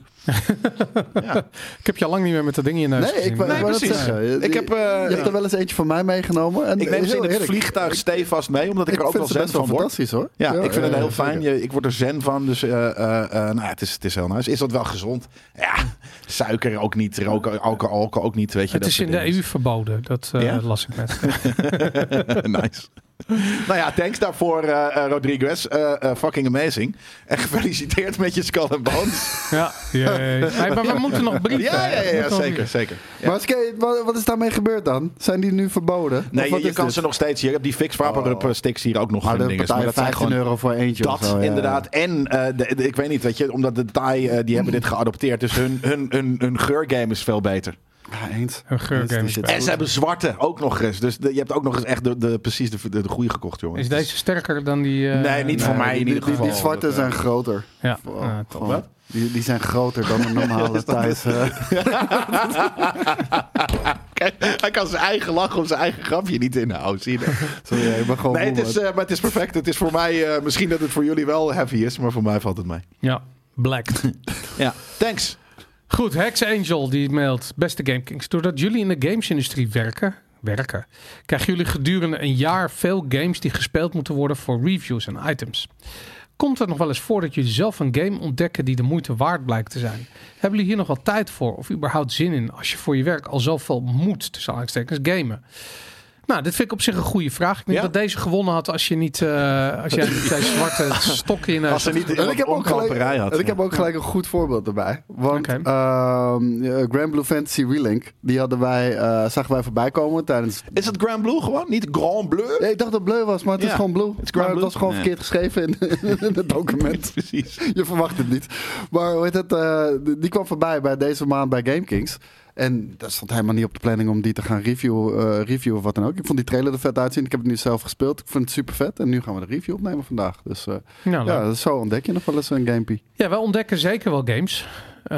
Ja. Ik heb je al lang niet meer met dat ding in je neus Nee, gezien. ik wou Nee, wou dat precies. zeggen. Je, Ik heb, uh, je hebt er wel eens eentje van mij meegenomen. En Ik neem ze heel in het eerlijk, vliegtuig stevast mee, omdat ik, Ik er ook wel vind ze zen best wel van word. fantastisch hoor. Ja, ik vind het heel zeker. fijn. Je, ik word er zen van. Dus uh, uh, uh, nou ja, het, is, het is heel nice. Is dat wel gezond? Ja, suiker ook niet. Roken, alcohol, alcohol ook niet. Weet je, Het dat is in soort de E dingen. U verboden. Dat uh, Ja? las ik net. Nice. Nou ja, thanks daarvoor, uh, uh, Rodriguez. Uh, uh, fucking amazing. En gefeliciteerd met je Skull and Bones. Ja, jee. Hey, maar we moeten nog brieven. Ja, ja, ja, We ja, moeten nog zeker, brieven. zeker. Ja. Maar Skate, wat, wat is daarmee gebeurd dan? Zijn die nu verboden? Of Nee, wat je, je is kan dit? ze nog steeds hier. Ik heb die Fix Vaporub Oh. sticks hier ook nog Maar een de ding. partij Maar dat zijn vijftien gewoon euro voor eentje dat of zo. ja. inderdaad. En uh, de, de- ik weet niet, weet je, omdat de Thai uh, die hebben dit geadopteerd. Dus hun, hun, hun, hun geurgame is veel beter. Ja, eens. Een geurgame Die is zit beter. En ze hebben zwarte ook nog eens. Dus de- je hebt ook nog eens echt de, de, precies de, de, de goede gekocht, jongen. Is deze sterker dan die... uh, Nee, niet voor Nee, mij in die, ieder die, geval. die zwarte Dat, uh, zijn groter. Ja, Wow, ja, top. gewoon. Die, die zijn groter dan een normale Thais. Uh, Kijk, hij kan zijn eigen lachen of zijn eigen grapje niet inhouden. Zie je dat? sorry, ik ben gewoon Nee, het moe, is, man. uh, maar het is perfect. Het is voor mij, uh, misschien dat het voor jullie wel heavy is, maar voor mij valt het mee. Ja, black. Ja, thanks. Goed, Hex Angel die mailt. Beste GameKings, doordat jullie in de gamesindustrie werken, werken, krijgen jullie gedurende een jaar veel games die gespeeld moeten worden voor reviews en items. Komt het nog wel eens voor dat jullie zelf een game ontdekken die de moeite waard blijkt te zijn? Hebben jullie hier nog wel tijd voor of überhaupt zin in als je voor je werk al zoveel moet, tussen aanhalingstekens, gamen? Nou, dit vind ik op zich een goede vraag. Ik denk Ja? dat deze gewonnen had als je niet uh, als jij niet twee zwarte stokken in Als ze niet En ik, heb ook gelijk, had. en ik heb ook gelijk een goed voorbeeld erbij. Want Oké. okay. Grand Blue Fantasy Relink, die hadden wij, uh, zagen wij voorbij komen tijdens... Is het Grand Blue gewoon? Niet Grand Bleu? Ja, ik dacht dat het bleu was, maar het Ja. is gewoon blue. Het is Grand Maar Blue? het was gewoon Nee. verkeerd geschreven in, in het document. Precies. Je verwacht het niet. Maar hoe heet het, uh, die kwam voorbij bij deze maand bij GameKings. En dat stond helemaal niet op de planning om die te gaan review, uh, reviewen of wat dan ook. Ik vond die trailer er vet uitzien. Ik heb het nu zelf gespeeld. Ik vond het super vet. En nu gaan we de review opnemen vandaag. Dus uh, Nou, ja, leuk. dus zo ontdek je nog wel eens een gamepie. Ja, wij ontdekken zeker wel games.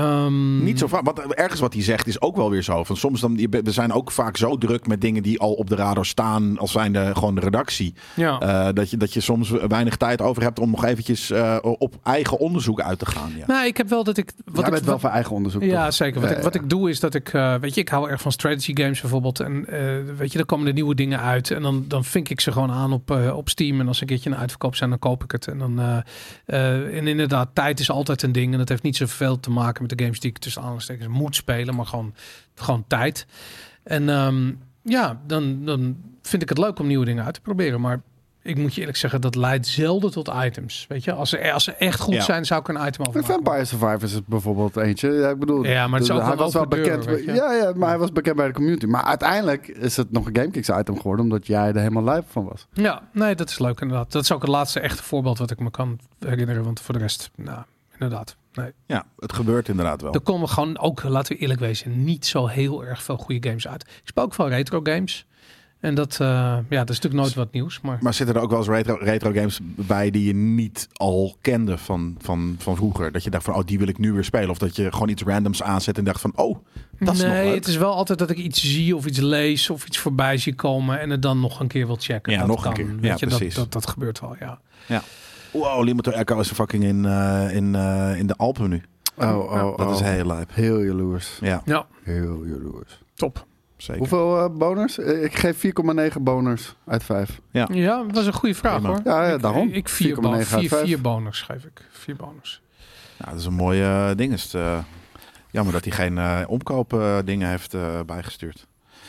Um, Niet zo vaak. Want ergens wat hij zegt is ook wel weer zo. Van soms dan, we zijn ook vaak zo druk met dingen die al op de radar staan. Als zijnde gewoon de redactie. Ja. Uh, dat, je, dat je soms weinig tijd over hebt om nog eventjes uh, op eigen onderzoek uit te gaan. Ja. Nou, ik heb wel dat ik... Wat Jij ik bent wel voor eigen onderzoek, Ja, toch? zeker. Wat, Ja, ik, ja. wat ik doe is dat ik... Uh, weet je, ik hou erg van strategy games bijvoorbeeld. En uh, weet je, dan komen er nieuwe dingen uit. En dan, dan vink ik ze gewoon aan op, uh, op Steam. En als een keertje een uitverkoop zijn, dan koop ik het. En dan... Uh, uh, en inderdaad, tijd is altijd een ding. En dat heeft niet zoveel te maken met de games die ik tussen aanhalingstekens moet spelen. Maar gewoon, gewoon tijd. En um, ja, dan, dan vind ik het leuk om nieuwe dingen uit te proberen. Maar ik moet je eerlijk zeggen, dat leidt zelden tot items. Weet je, als ze, als ze echt goed Ja. zijn, zou ik er een item over De maken. Vampire Survivors is bijvoorbeeld eentje. Ja, ik bedoel, Ja, maar het is ook hij een was wel open deur, bekend. weet je. Ja, ja, maar hij was bekend bij de community. Maar uiteindelijk is het nog een GameKings item geworden, omdat jij er helemaal live van was. Ja, nee, dat is leuk inderdaad. Dat is ook het laatste echte voorbeeld wat ik me kan herinneren. Want voor de rest, nou, inderdaad. Nee. Ja, het gebeurt inderdaad wel. Er komen gewoon ook, laten we eerlijk wezen, niet zo heel erg veel goede games uit. Ik speel ook veel retro games. En dat, uh, ja, dat is natuurlijk nooit wat nieuws. Maar, Maar zitten er ook wel eens retro, retro games bij die je niet al kende van, van, van vroeger? Dat je dacht van, oh, die wil ik nu weer spelen. Of dat je gewoon iets randoms aanzet en dacht van, oh, dat is nog nee, leuk. het is wel altijd dat ik iets zie of iets lees of iets voorbij zie komen en het dan nog een keer wil checken. Ja, dat nog kan. een keer. Weet Ja, je, dat, precies. dat, dat gebeurt wel, ja. Ja. Wow, Limoto Echo is fucking in, uh, in, uh, in de Alpen nu. Oh, oh, Dat oh. is heel lijp. Heel jaloers. Ja, Ja, Heel jaloers. top. zeker. Hoeveel uh, boners? Uh, Ik geef vier komma negen boners uit vijf. Ja, dat is een goede vraag Prima. hoor. Ja, ja, Ik- daarom. Ik vier, vier komma bo- negen uit vier, vijf. vier bonus geef ik. Vier bonus. Ja, dat is een mooie uh, ding. Is het, uh, jammer dat hij geen uh, omkoop uh, dingen heeft uh, bijgestuurd.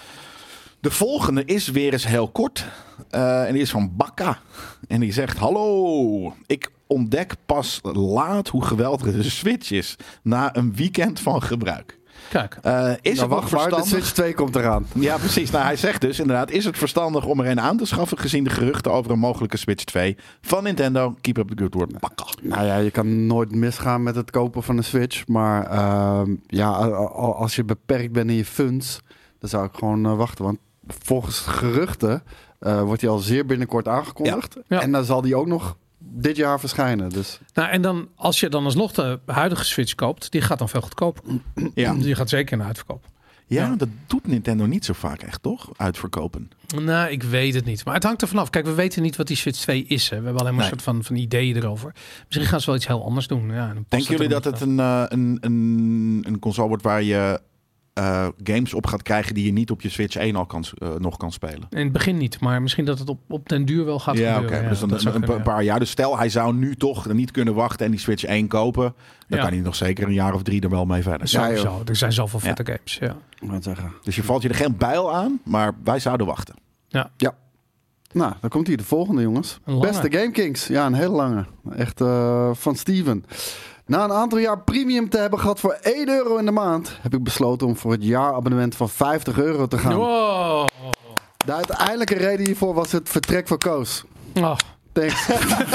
De volgende is weer eens heel kort. Uh, en die is van Bakka. En die zegt, hallo, ik ontdek pas laat hoe geweldig de Switch is. Na een weekend van gebruik. Kijk. Uh, is Nou, het nog wacht maar, de verstandig? Switch twee komt eraan. Ja, precies. Nou, hij zegt dus inderdaad, is het verstandig om er een aan te schaffen gezien de geruchten over een mogelijke Switch twee van Nintendo? Keep up the good work. Bakka. Nou ja, je kan nooit misgaan met het kopen van een Switch. Maar uh, ja, als je beperkt bent in je funds, dan zou ik gewoon uh, wachten. Want volgens geruchten uh, wordt hij al zeer binnenkort aangekondigd. Ja. Ja. En dan zal die ook nog dit jaar verschijnen. Dus Nou, en dan, als je dan alsnog de huidige Switch koopt, die gaat dan veel goedkoper. Ja. Die gaat zeker in de uitverkoop. Ja, Ja. dat doet Nintendo niet zo vaak echt, toch? Uitverkopen. Nou, ik weet het niet. Maar het hangt er vanaf. Kijk, we weten niet wat die Switch twee is. Hè. We hebben alleen maar Nee. een soort van, van ideeën erover. Misschien gaan ze wel iets heel anders doen. Ja, dan past Denken jullie er dat niet het een, uh, een, een, een console wordt waar je uh, games op gaat krijgen die je niet op je Switch één al kan, uh, nog kan spelen? In het begin niet, maar misschien dat het op, op den duur wel gaat Ja, oké. gebeuren. Dus dan dat een, zou een kunnen, paar jaar. Dus stel, hij zou nu toch niet kunnen wachten en die Switch één kopen. Dan Ja. kan hij nog zeker een jaar of drie er wel mee verder. ja. Ja, Sowieso. Er zijn zoveel vette games. Ja. ik moet zeggen. Dus je valt je er geen bijl aan, maar wij zouden wachten. Nou, dan komt hier de volgende, jongens. Een lange. Beste GameKings. Ja, een hele lange. Echt uh, van Steven. Na een aantal jaar premium te hebben gehad voor één euro in de maand, heb ik besloten om voor het jaarabonnement van vijftig euro te gaan. Wow. De uiteindelijke reden hiervoor was het vertrek voor Koos. Oh, Thanks.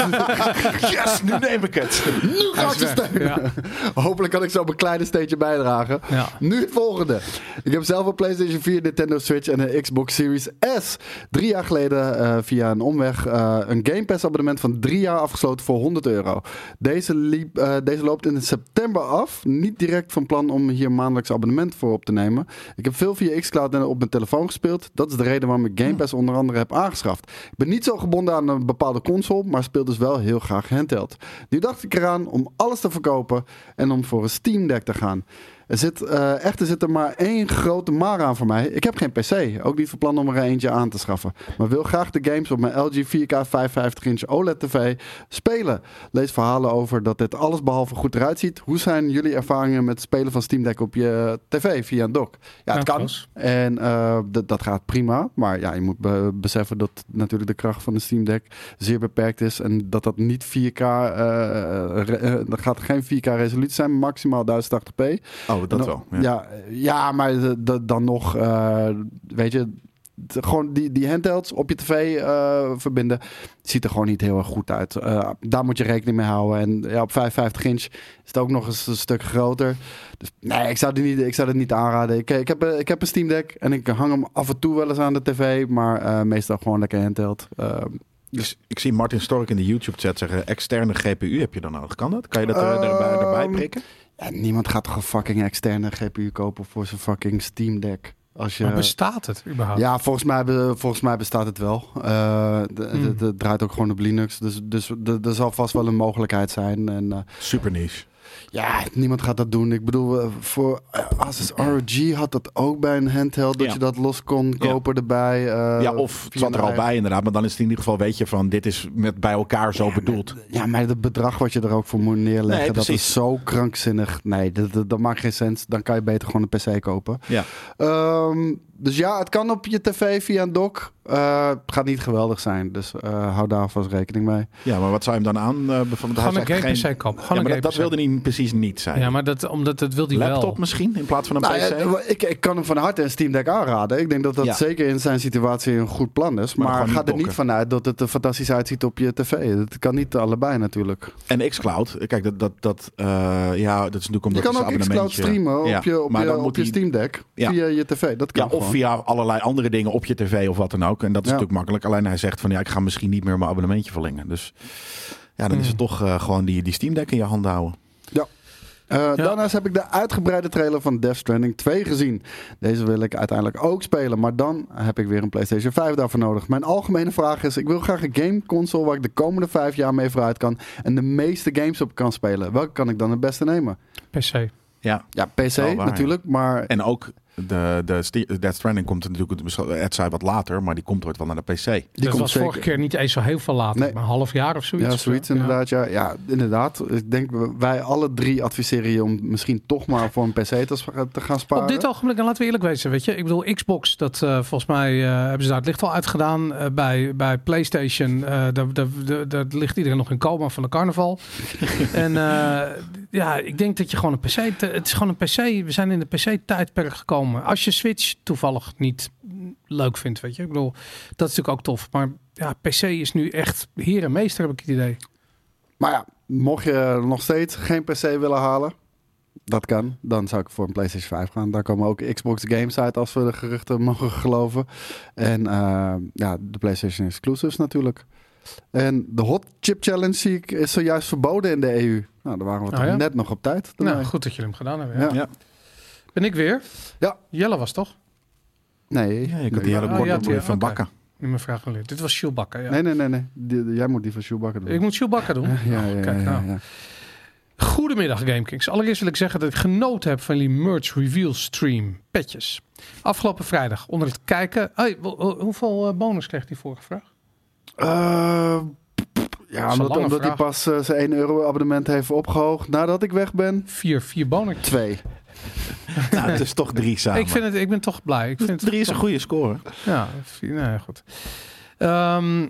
Yes, nu neem ik het. Nu ga ik is je weg. steunen. Ja. Hopelijk kan ik zo op een kleine steentje bijdragen. Ja. Nu het volgende. Ik heb zelf een PlayStation vier, Nintendo Switch en een Xbox Series S. Drie jaar geleden uh, via een omweg uh, een Game Pass abonnement van drie jaar afgesloten voor honderd euro. Deze, liep, uh, deze loopt in september af. Niet direct van plan om hier een maandelijks abonnement voor op te nemen. Ik heb veel via xCloud en op mijn telefoon gespeeld. Dat is de reden waarom ik Game Pass onder andere heb aangeschaft. Ik ben niet zo gebonden aan een bepaalde console, maar speel dus wel heel graag handheld. Nu dacht ik eraan om alles te verkopen en om voor een Steam Deck te gaan. Er zit, uh, echter zit er maar één grote maar aan voor mij. Ik heb geen P C. Ook niet van plan om er eentje aan te schaffen. Maar wil graag de games op mijn L G vier K vijfenvijftig inch O L E D tv spelen. Lees verhalen over dat dit alles behalve goed eruit ziet. Hoe zijn jullie ervaringen met het spelen van Steam Deck op je tv via een dock? Ja, het Ja, kan. close. En uh, d- dat gaat prima. Maar ja, je moet be- beseffen dat natuurlijk de kracht van de Steam Deck zeer beperkt is. En dat dat niet vier K... Uh, re- uh, dat gaat geen vier K resolutie zijn. Maximaal duizend tachtig p. Oh, dat En dan- wel. Ja. Ja, ja, maar de- de- dan nog, uh, weet je, de- gewoon die, die handhelds op je tv uh, verbinden, ziet er gewoon niet heel erg goed uit. Uh, daar moet je rekening mee houden. En ja, op vijfenvijftig inch is het ook nog eens een stuk groter. Dus nee, ik zou het niet, ik zou het niet aanraden. Ik, ik, heb, uh, ik heb een Steam Deck en ik hang hem af en toe wel eens aan de tv, maar uh, meestal gewoon lekker handheld. Uh, Dus ik zie Martin Stork in de YouTube-chat zeggen, externe G P U heb je dan nodig. Kan dat? Kan je dat er, erbij, erbij Ehm, prikken? ja, niemand gaat toch een fucking externe G P U kopen voor zijn fucking Steam Deck. Als je... Maar bestaat het überhaupt? Ja, volgens mij, be- volgens mij bestaat het wel. Uh, de- de- Hmm. de- Het draait ook gewoon op Linux. Dus, dus de- er zal vast wel een mogelijkheid zijn. En, uh, Super niche. ja, niemand gaat dat doen. Ik bedoel, uh, voor uh, Asus R O G had dat ook bij een handheld. Dat Ja. je dat los kon kopen erbij. uh, ja, of het via zat er een al eigen- bij inderdaad. Maar dan is het in ieder geval, weet je, van dit is met bij elkaar zo bedoeld. Ja, maar het bedrag wat je er ook voor moet neerleggen, Nee, dat precies. is zo krankzinnig. Nee, dat, dat, dat maakt geen sens. Dan kan je beter gewoon een P C kopen. Ja. Ehm, dus ja, het kan op je tv via een dock. Uh, het gaat niet geweldig zijn. Dus uh, hou daar vast rekening mee. Ja, maar wat zou je hem dan aan? Uh, bijvoorbeeld, Gewoon hij een zegt game geen- P C kopen. Ja, Gewoon maar een dat, dat game P C. wilde hij precies niet zijn. Ja, maar dat, omdat dat wil hij Laptop wel. misschien in plaats van een Nou, P C? ja, ik, ik kan hem van harte een Steam Deck aanraden. Ik denk dat dat Ja. zeker in zijn situatie een goed plan is. Maar Maar, gewoon ga niet er niet dokken. vanuit dat het er fantastisch uitziet op je tv. Dat kan niet allebei natuurlijk. En xCloud, kijk, dat, dat, dat, uh, ja, dat is natuurlijk omdat Je kan het ook xCloud abonnementje- streamen Ja, op je, op maar je, dan op moet je die- Steam Deck Ja. via je tv. Dat kan Ja, of gewoon. via allerlei andere dingen op je tv of wat dan ook. En dat is Ja. natuurlijk makkelijk. Alleen hij zegt van ja, ik ga misschien niet meer mijn abonnementje verlengen. Dus ja, dan is het toch uh, gewoon die, die Steam Deck in je handen houden. Uh, Daarnaast heb ik de uitgebreide trailer van Death Stranding twee gezien. Deze wil ik uiteindelijk ook spelen, maar dan heb ik weer een PlayStation vijf daarvoor nodig. Mijn algemene vraag is, ik wil graag een gameconsole waar ik de komende vijf jaar mee vooruit kan en de meeste games op kan spelen. Welke kan ik dan het beste nemen? P C. Ja, Ja, P C Wel waar, natuurlijk, maar en ook de, de Sti- Death Stranding komt er natuurlijk, het zei wat later, maar die komt ooit wel naar de P C. die dat komt was zeker. vorige keer niet eens zo heel veel later. Nee. Maar een half jaar of zoiets. Ja, zoiets Ja. inderdaad. Ja. Ja, inderdaad. Ik denk wij alle drie adviseren je om misschien toch maar voor een P C te, spa- te gaan sparen. Op dit ogenblik, en laten we eerlijk wezen, weet je. Ik bedoel, Xbox, dat uh, volgens mij uh, hebben ze daar het licht al uitgedaan. Uh, bij, bij PlayStation, uh, daar, daar, daar, daar ligt iedereen nog in coma van de carnaval. en uh, ja, ik denk dat je gewoon een P C... Te, het is gewoon een P C. We zijn in de P C-tijdperk gekomen. Als je Switch toevallig niet leuk vindt, weet je. Ik bedoel, dat is natuurlijk ook tof. Maar ja, P C is nu echt heer en meester, heb ik het idee. Maar ja, mocht je nog steeds geen P C willen halen, dat kan. Dan zou ik voor een PlayStation vijf gaan. Daar komen ook Xbox games uit als we de geruchten mogen geloven. En uh, ja, de PlayStation exclusives natuurlijk. En de Hot Chip Challenge zie ik is zojuist verboden in de E U. Nou, daar waren we Oh, toch ja? net nog op tijd. Nou, goed dat jullie hem gedaan hebben. Ja. Ja. Ja. Ben ik weer? Ja. Jelle was toch? Nee. Ja, je kunt nee. die hele Oh, kort ja, op ja, van oké. bakken. Nu mijn vraag geleerd. Dit was Sjoelbakker, ja. Nee, nee, nee. nee. Die- jij moet die van Sjoelbakker doen. Ik moet Sjoelbakker doen. Ja, ja, Oh, ja, kijk ja, nou. ja. Goedemiddag GameKings. Allereerst wil ik zeggen dat ik genoten heb van jullie merch reveal stream. Petjes. Afgelopen vrijdag onder het kijken... Hey, wo- wo- hoeveel uh, bonus kreeg hij vorige vraag? Uh, ja, een omdat, lange omdat hij vraag. pas uh, zijn één euro abonnement heeft opgehoogd nadat ik weg ben. Vier, vier bonus. Twee. Nou, het is toch drie samen. Ik, vind het, ik ben toch blij. Ik vind het drie is een toch- goede score. Ja, vier, nee, goed. Um,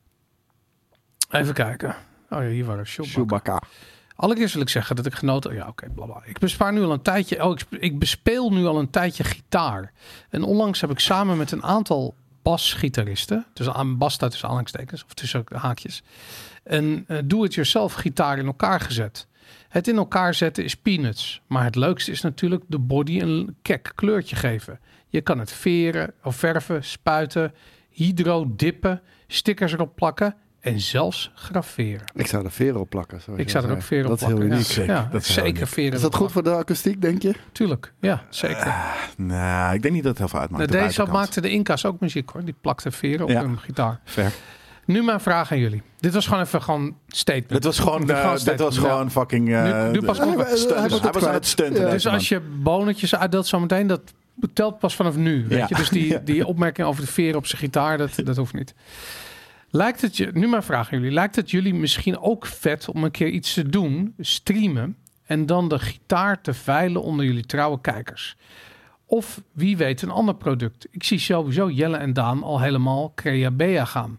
even kijken. Oh ja, hier waren Sjoelbakker. Sjoelbakker. Allereerst wil ik zeggen dat ik genoten... Ja, oké, okay, blabla. Ik bespaar nu al een tijdje... Oh, ik, sp- ik bespeel nu al een tijdje gitaar. En onlangs heb ik samen met een aantal basgitaristen... Dus aan bas staat tussen aanhalingstekens... Of tussen haakjes... Een uh, do-it-yourself gitaar in elkaar gezet. Het in elkaar zetten is peanuts. Maar het leukste is natuurlijk de body een kek kleurtje geven. Je kan het veren of verven, spuiten, hydro dippen, stickers erop plakken... En zelfs graveren. Ik zou er veren op plakken. zoals Ik jij zou er zei. ook veren op Dat is plakken. heel ja. uniek. Zeker, Ja, dat is heel zeker uniek. veren. Is dat goed voor de akoestiek, denk je? Tuurlijk, ja, zeker. Uh, nou, ik denk niet dat het heel veel uitmaakt. Nou, de deze buitenkant. maakte de Inca's ook muziek hoor. Die plakte veren op Ja. hun gitaar. Ver. Nu mijn vraag aan jullie. Dit was gewoon even gewoon statement. Dit was gewoon, Dit uh, gewoon dit was statement, gewoon fucking... Uh, Nu- nu pas de- komt- hij, hij was hij was aan het stunten. Ja. deze Dus man. als je bonetjes uitdeelt zometeen, dat telt pas vanaf nu. Weet Ja. je? Dus die, Ja. die opmerking over de veren op zijn gitaar, dat, dat hoeft niet. Lijkt het je, nu mijn vraag aan jullie. Lijkt het jullie misschien ook vet om een keer iets te doen, streamen, en dan de gitaar te veilen onder jullie trouwe kijkers? Of wie weet een ander product. Ik zie sowieso Jelle en Daan al helemaal Creabea gaan.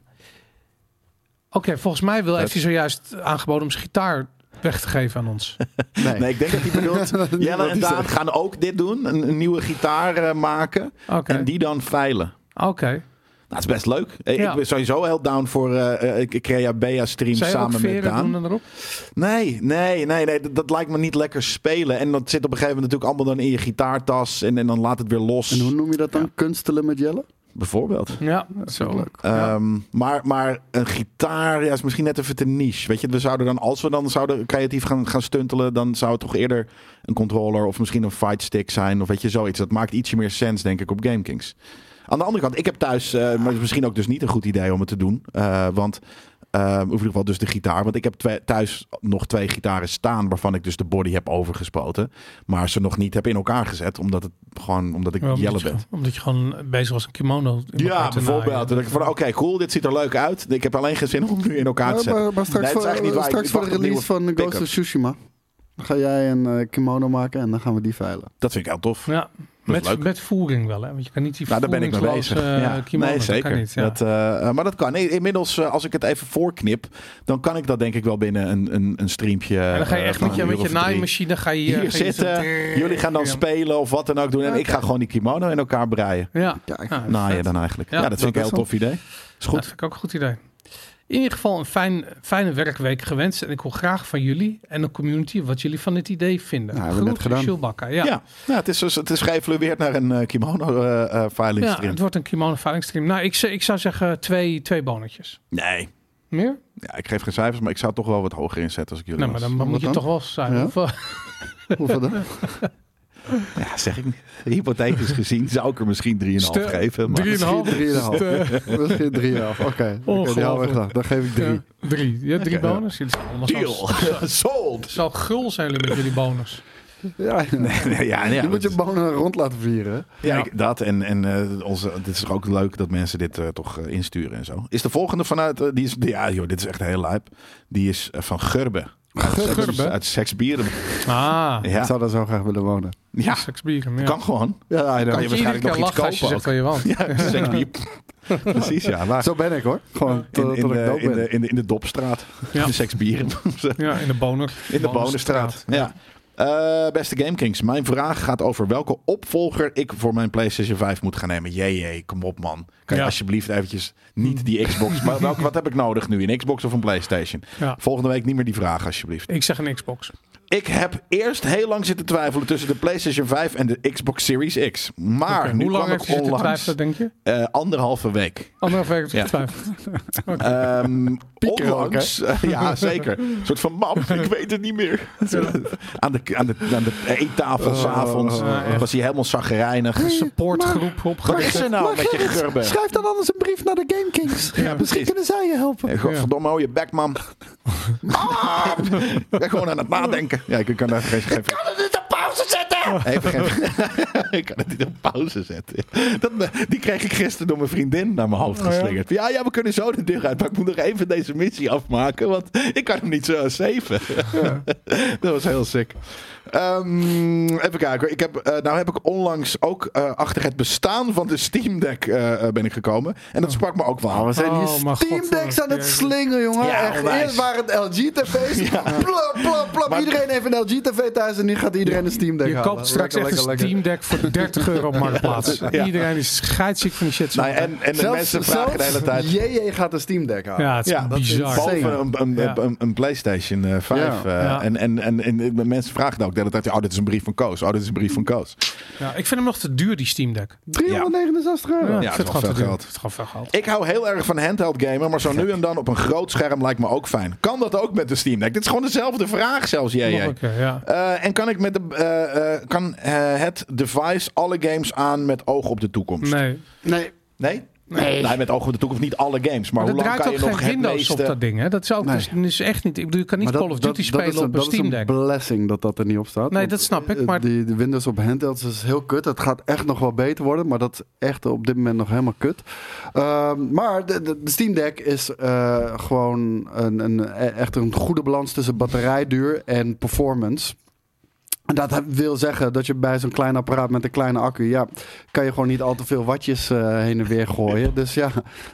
Oké, volgens mij wil, heeft hij zojuist aangeboden om zijn gitaar weg te geven aan ons. Nee. Nee, ik denk dat hij bedoelt... Jelle en Daan gaan ook dit doen. Een, een nieuwe gitaar uh, maken. Oké, En die dan veilen. oké. Nou, het is best leuk. Eh, Ja. Ik ben sowieso heel down voor uh, uh, Creabea stream Zou je ook samen met veren Daan. doen erop? Nee, nee, nee, nee. Dat, dat lijkt me niet lekker spelen. En dat zit op een gegeven moment natuurlijk allemaal dan in je gitaartas. En, en dan laat het weer los. En hoe noem je dat dan? Ja. Kunstelen met Jelle? Bijvoorbeeld. Ja, Zo zo. leuk. Ja. Ehm, maar, maar een gitaar ja, is misschien net even te niche. Weet je, we zouden dan, als we dan zouden creatief gaan, gaan stuntelen, dan zou het toch eerder een controller of misschien een fight stick zijn. Of weet je, zoiets. Dat maakt ietsje meer sens, denk ik, op GameKings. Aan de andere kant, ik heb thuis, uh, maar het is misschien ook dus niet een goed idee om het te doen. Uh, want, uh, in ieder geval dus de gitaar. Want ik heb twee, thuis nog twee gitaren staan waarvan ik dus de body heb overgespoten. Maar ze nog niet heb in elkaar gezet, omdat het gewoon, omdat ik Ja, omdat Jelle je- ben. Omdat je gewoon bezig was een kimono in Ja, elkaar te bijvoorbeeld. naaien. Dan denk ik van, oké, cool, dit ziet er leuk uit. Ik heb alleen geen zin om nu in elkaar te Ja, zetten. maar, maar straks Nee, dat is voor, eigenlijk niet waar. straks Ik voor de wacht op release van nieuwe Ghost of pick-up. Tsushima. Dan ga jij een uh, kimono maken en dan gaan we die veilen. Dat vind ik heel tof. Ja, is met, leuk. met voering wel, hè? Want je kan niet die Nou, daar ben ik mee bezig. voeringsloze, Ja. eh, kimono, Nee, dat zeker. kan niet, ja. dat, uh, maar dat kan. Nee, inmiddels, uh, als ik het even voorknip, dan kan ik dat denk ik wel binnen een, een, een streampje. en dan ga je uh, echt van met je, een met uur je of drie naaimachine ga je hier ga je zitten. zo- Jullie gaan dan Ja. spelen of wat dan ook doen. En Oké. ik ga gewoon die kimono in elkaar breien. Ja, Kijk, Ja, Naaien vet. dan eigenlijk. Ja, Ja, dat vind ik een dat heel is tof idee. Is dat goed. vind ik ook een goed idee. In ieder geval een fijn, fijne werkweek gewenst. En ik wil graag van jullie en de community wat jullie van dit idee vinden. Nou, hebben we net gedaan. Chewbacca, ja. Ja, ja. het, is, dus- het is geëvalueerd naar een uh, kimono uh, uh, filing Ja, stream. het wordt een kimono filing stream. Nou, ik, z- ik zou zeggen twee, twee bonetjes. Nee. Meer? Ja, ik geef geen cijfers, maar ik zou het toch wel wat hoger inzetten als ik jullie Nou, maar was. dan Wat moet je dan? toch wel zijn. Ja? Of, uh, Hoeveel dan? Ja, zeg ik niet. Hypothetisch gezien zou ik er misschien drieënhalf Stel- geven. Maar drieënhalf. drieënhalf. Eh, Misschien drieënhalf. Oké, okay. okay, die hou ik dan. Dan geef ik drie. ja, drie. Ja, drie Oké, bonus. Jullie zijn allemaal Deal. zo- Sold. Zal gul zijn jullie met jullie bonus. Ja, Nee, nee, ja, ja, je moet je dat- bonen rond laten vieren. hè? ja, Ja. ik- dat en, en uh, onze, het is ook leuk dat mensen dit uh, toch uh, insturen en zo. Is de volgende vanuit, uh, die is, ja joh, dit is echt heel lijp. Die is uh, van Gurbe. Uit, Gurbe? Seks- uit Seksbieren. Ah, Ja, Ik zou daar zo graag willen wonen. ja, seksbieren. Ja. kan gewoon. Ja, I know. Kan je Moet je waarschijnlijk iedere nog keer iets lachen als je kopen zegt waar je woont. Ja, seksbier. Precies, ja. Waar. Zo ben ik hoor. Gewoon In, tot, in, tot ik de, dood in, ben. de, in, de, in de Dopstraat. Ja. De Seksbieren. Ja, in de boner. In de Bonenstraat. Ja. Uh, beste GameKings, mijn vraag gaat over welke opvolger ik voor mijn PlayStation vijf moet gaan nemen. Jee, jee, kom op man. Kan je Ja. alsjeblieft eventjes niet die Xbox... maar welke, wat heb ik nodig nu? Een Xbox of een PlayStation? Ja. Volgende week niet meer die vraag alsjeblieft. Ik zeg een Xbox. Ik heb eerst heel lang zitten twijfelen tussen de PlayStation vijf en de Xbox Series X. Maar Oké, nu hoe lang kwam heb ik je zitten onlangs twijfelen, denk je? uh, anderhalve week. Anderhalf week heb je Ja. getwijfeld. Um, Piekeren ook, onlangs, uh, ja zeker. Een soort van mam, ik weet het niet meer. aan, de, aan, de, aan de eettafel Oh, s'avonds ja, echt. was hij helemaal chagrijnig. Supportgroep Wat opgericht. is er nou met je Gurbe? Schrijf dan anders een brief naar de GameKings. Ja, precies. kunnen zij je helpen. Hey, godverdomme, hou je bek, man. Mam! Ik ben gewoon aan het nadenken. Ja, ik kan daar geen... geen... Kan het niet op pauze zetten? Even geen... ik kan het niet op pauze zetten. Dat, die kreeg ik gisteren door mijn vriendin naar mijn hoofd Oh, ja? geslingerd. Ja, ja, we kunnen zo de deur uit. Maar ik moet nog even deze missie afmaken. Want ik kan hem niet zo saven. Dat was heel sick. Um, even kijken. Ik heb, uh, nou heb ik onlangs ook uh, achter het bestaan van de Steam Deck uh, uh, ben ik gekomen. En dat sprak me ook wel aan. Oh, we zijn Oh, die maar Steam God, Decks aan het ja. slingen, jongen. Ja, Echt, onwijs. eerst waren het L G tv's. Ja. Plop, plop, plop. Maar- Iedereen heeft een L G tv thuis en nu gaat iedereen een Steam Deck Je halen. koopt straks Lekker, echt een lekker, Steam Deck voor dertig euro op Marktplaats. Ja. Iedereen is scheidsziek van die shit. Nou, en, en de Zelfs- mensen vragen de hele tijd... J J gaat een Steam Deck halen. ja, het is Ja, dat is bizar. insane. boven een, een, Ja. een, een PlayStation uh, vijf. Ja. uh, Ja. En, en, en, en mensen vragen ook de hele tijd... Oh, dit is een brief van Koos. Oh, dit is een brief van Koos. Ja, ik vind hem nog te duur, die Steam Deck. driehonderdnegenenzestig euro. Ja, Ja, ik dat vind is het wel gewoon te veel duur. geld. Het is gewoon veel geld. Ik hou heel erg van handheld gamen, maar zo nu en dan op een groot scherm lijkt me ook fijn. Kan dat ook met de Steam Deck? Dit is gewoon dezelfde vraag zelfs, J J. Nog een keer, ja. Uh, en kan ik met de uh, uh, kan uh, het device alle games aan met oog op de toekomst? Nee. Nee, Nee? Nee. Nee, met oog op de toekomst niet alle games. Maar, Maar hoe er lang draait kan je ook nog geen het Windows meeste... op dat ding. Hè? Dat is ook Nee. dus, dus echt niet. Ik bedoel, je kan niet Maar Call of Duty dat spelen is een, op een dat is Steam een Deck. blessing dat dat er niet op staat. Nee, Want, dat snap ik, eh, maar- Die, de Windows op handhelds is heel kut. Het gaat echt nog wel beter worden. Maar dat is echt op dit moment nog helemaal kut. Um, maar de, de, de Steam Deck is uh, gewoon een, een, echt een goede balans tussen batterijduur en performance. En dat wil zeggen dat je bij zo'n klein apparaat met een kleine accu... ja, kan je gewoon niet al te veel wattjes uh, heen en weer gooien. Dus ja,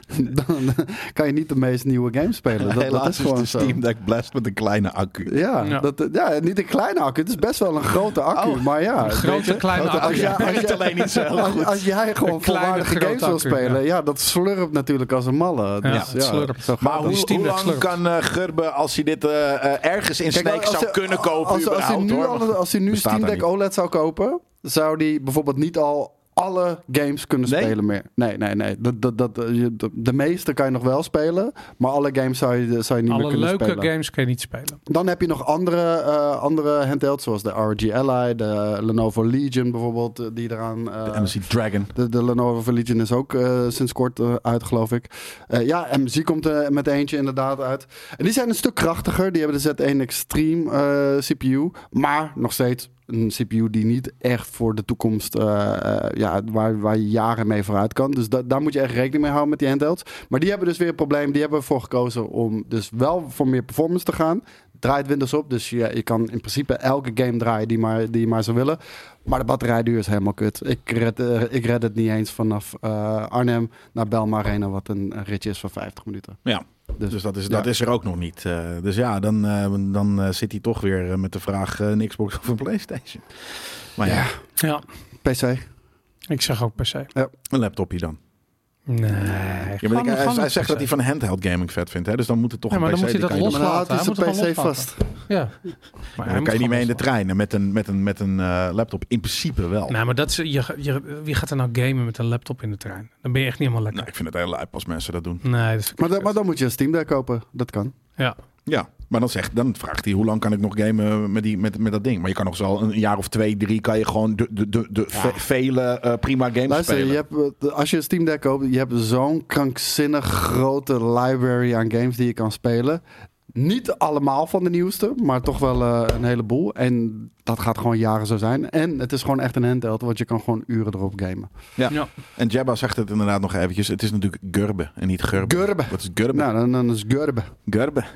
dan kan je niet de meest nieuwe games spelen. Dat, Helaas dat is gewoon de zo. Steam Deck blessed met een kleine accu. Ja, Ja. Dat, ja, niet een kleine accu. Het is best wel een grote accu. Oh, maar ja, Een grote, weet je, kleine als accu. jij- Ja. als Werkt jij- alleen niet zo heel als, goed. als jij gewoon Een kleine, volwaardige grote games wil accu, spelen, ja. ja. dat slurpt natuurlijk als een malle. Ja, Dus, het slurpt. zo gaat Maar dat. hoe, die Steam hoe Deck lang slurpt. kan uh, Gerbe, als hij dit uh, uh, ergens in Kijk, Snake als zou hij- kunnen kopen, als, als, hij überhaupt, nu, hoor, alle- maar als hij nu bestaat Steam er Deck niet. O L E D zou kopen, zou hij bijvoorbeeld niet al alle games kunnen Nee? spelen meer. Nee, nee, nee. Dat, dat, dat, je- de, de meeste kan je nog wel spelen, maar alle games zou je, zou je niet meer Alle kunnen leuke spelen. games kun je niet spelen. Dan heb je nog andere, uh, andere handhelds, zoals de R G Ally, de Lenovo Legion bijvoorbeeld, uh, die eraan... Uh, de M S I Dragon. De, de Lenovo Legion is ook uh, sinds kort uh, uit, geloof ik. Uh, ja, M S I komt uh, met eentje inderdaad uit. En die zijn een stuk krachtiger. Die hebben de Z één Extreme uh, C P U. Maar nog steeds een C P U die niet echt voor de toekomst... Uh, uh, ja, waar, waar je jaren mee vooruit kan. Dus da- daar moet je echt rekening mee houden met die handhelds. Maar die hebben dus weer een probleem. Die hebben ervoor gekozen om dus wel voor meer performance te gaan. Draait Windows op, dus je, je kan in principe elke game draaien die, maar, die je maar zou willen. Maar de batterijduur is helemaal kut. Ik red, uh, ik red het niet eens vanaf uh, Arnhem naar Belma Arena, wat een, een ritje is van vijftig minuten. Ja, Dus, dus dat is, ja. dat is er ook nog niet. Uh, dus ja, dan, uh, dan uh, zit hij toch weer uh, met de vraag uh, een Xbox of een PlayStation. Maar ja, Ja. Ja, P C. ik zeg ook per se. een laptopje dan. Nee. Ja, maar ik, Gewoon- hij, gewoon hij een zegt P C. dat hij van handheld gaming vet vindt. Hè? Dus dan moet het toch Ja, een maar P C dan moet hij die dat kan je Maar los- dan houdt hij Hij zijn moet P hem C loslaten. vast. Ja. Maar dan kan je niet mee in de trein. En met een, met een, met een uh, laptop in principe wel. Nee, maar dat is, je, je, wie gaat er nou gamen met een laptop in de trein? Dan ben je echt niet helemaal lekker. Nou, ik vind het heel lijp als mensen dat doen. Nee, dat is Maar, dan- maar dan moet je een Steam Deck kopen. Dat kan. Ja. Ja, maar dan, zegt, dan vraagt hij hoe lang kan ik nog gamen met, die, met, met dat ding. Maar je kan nog zo een jaar of twee, drie kan je gewoon de, de, de, de ve- vele uh, prima games Luister, spelen. je hebt, uh, als je een Steam Deck koopt, je hebt zo'n krankzinnig grote library aan games die je kan spelen. Niet allemaal van de nieuwste, maar toch wel uh, een heleboel. En dat gaat gewoon jaren zo zijn. En het is gewoon echt een handheld, want je kan gewoon uren erop gamen. Ja. Ja. En Jabba zegt het inderdaad nog eventjes. Het is natuurlijk Gurbe en niet Gurbe. Gurbe. Wat is Gurbe? Nou, dan, dan is Gurbe. Gurbe.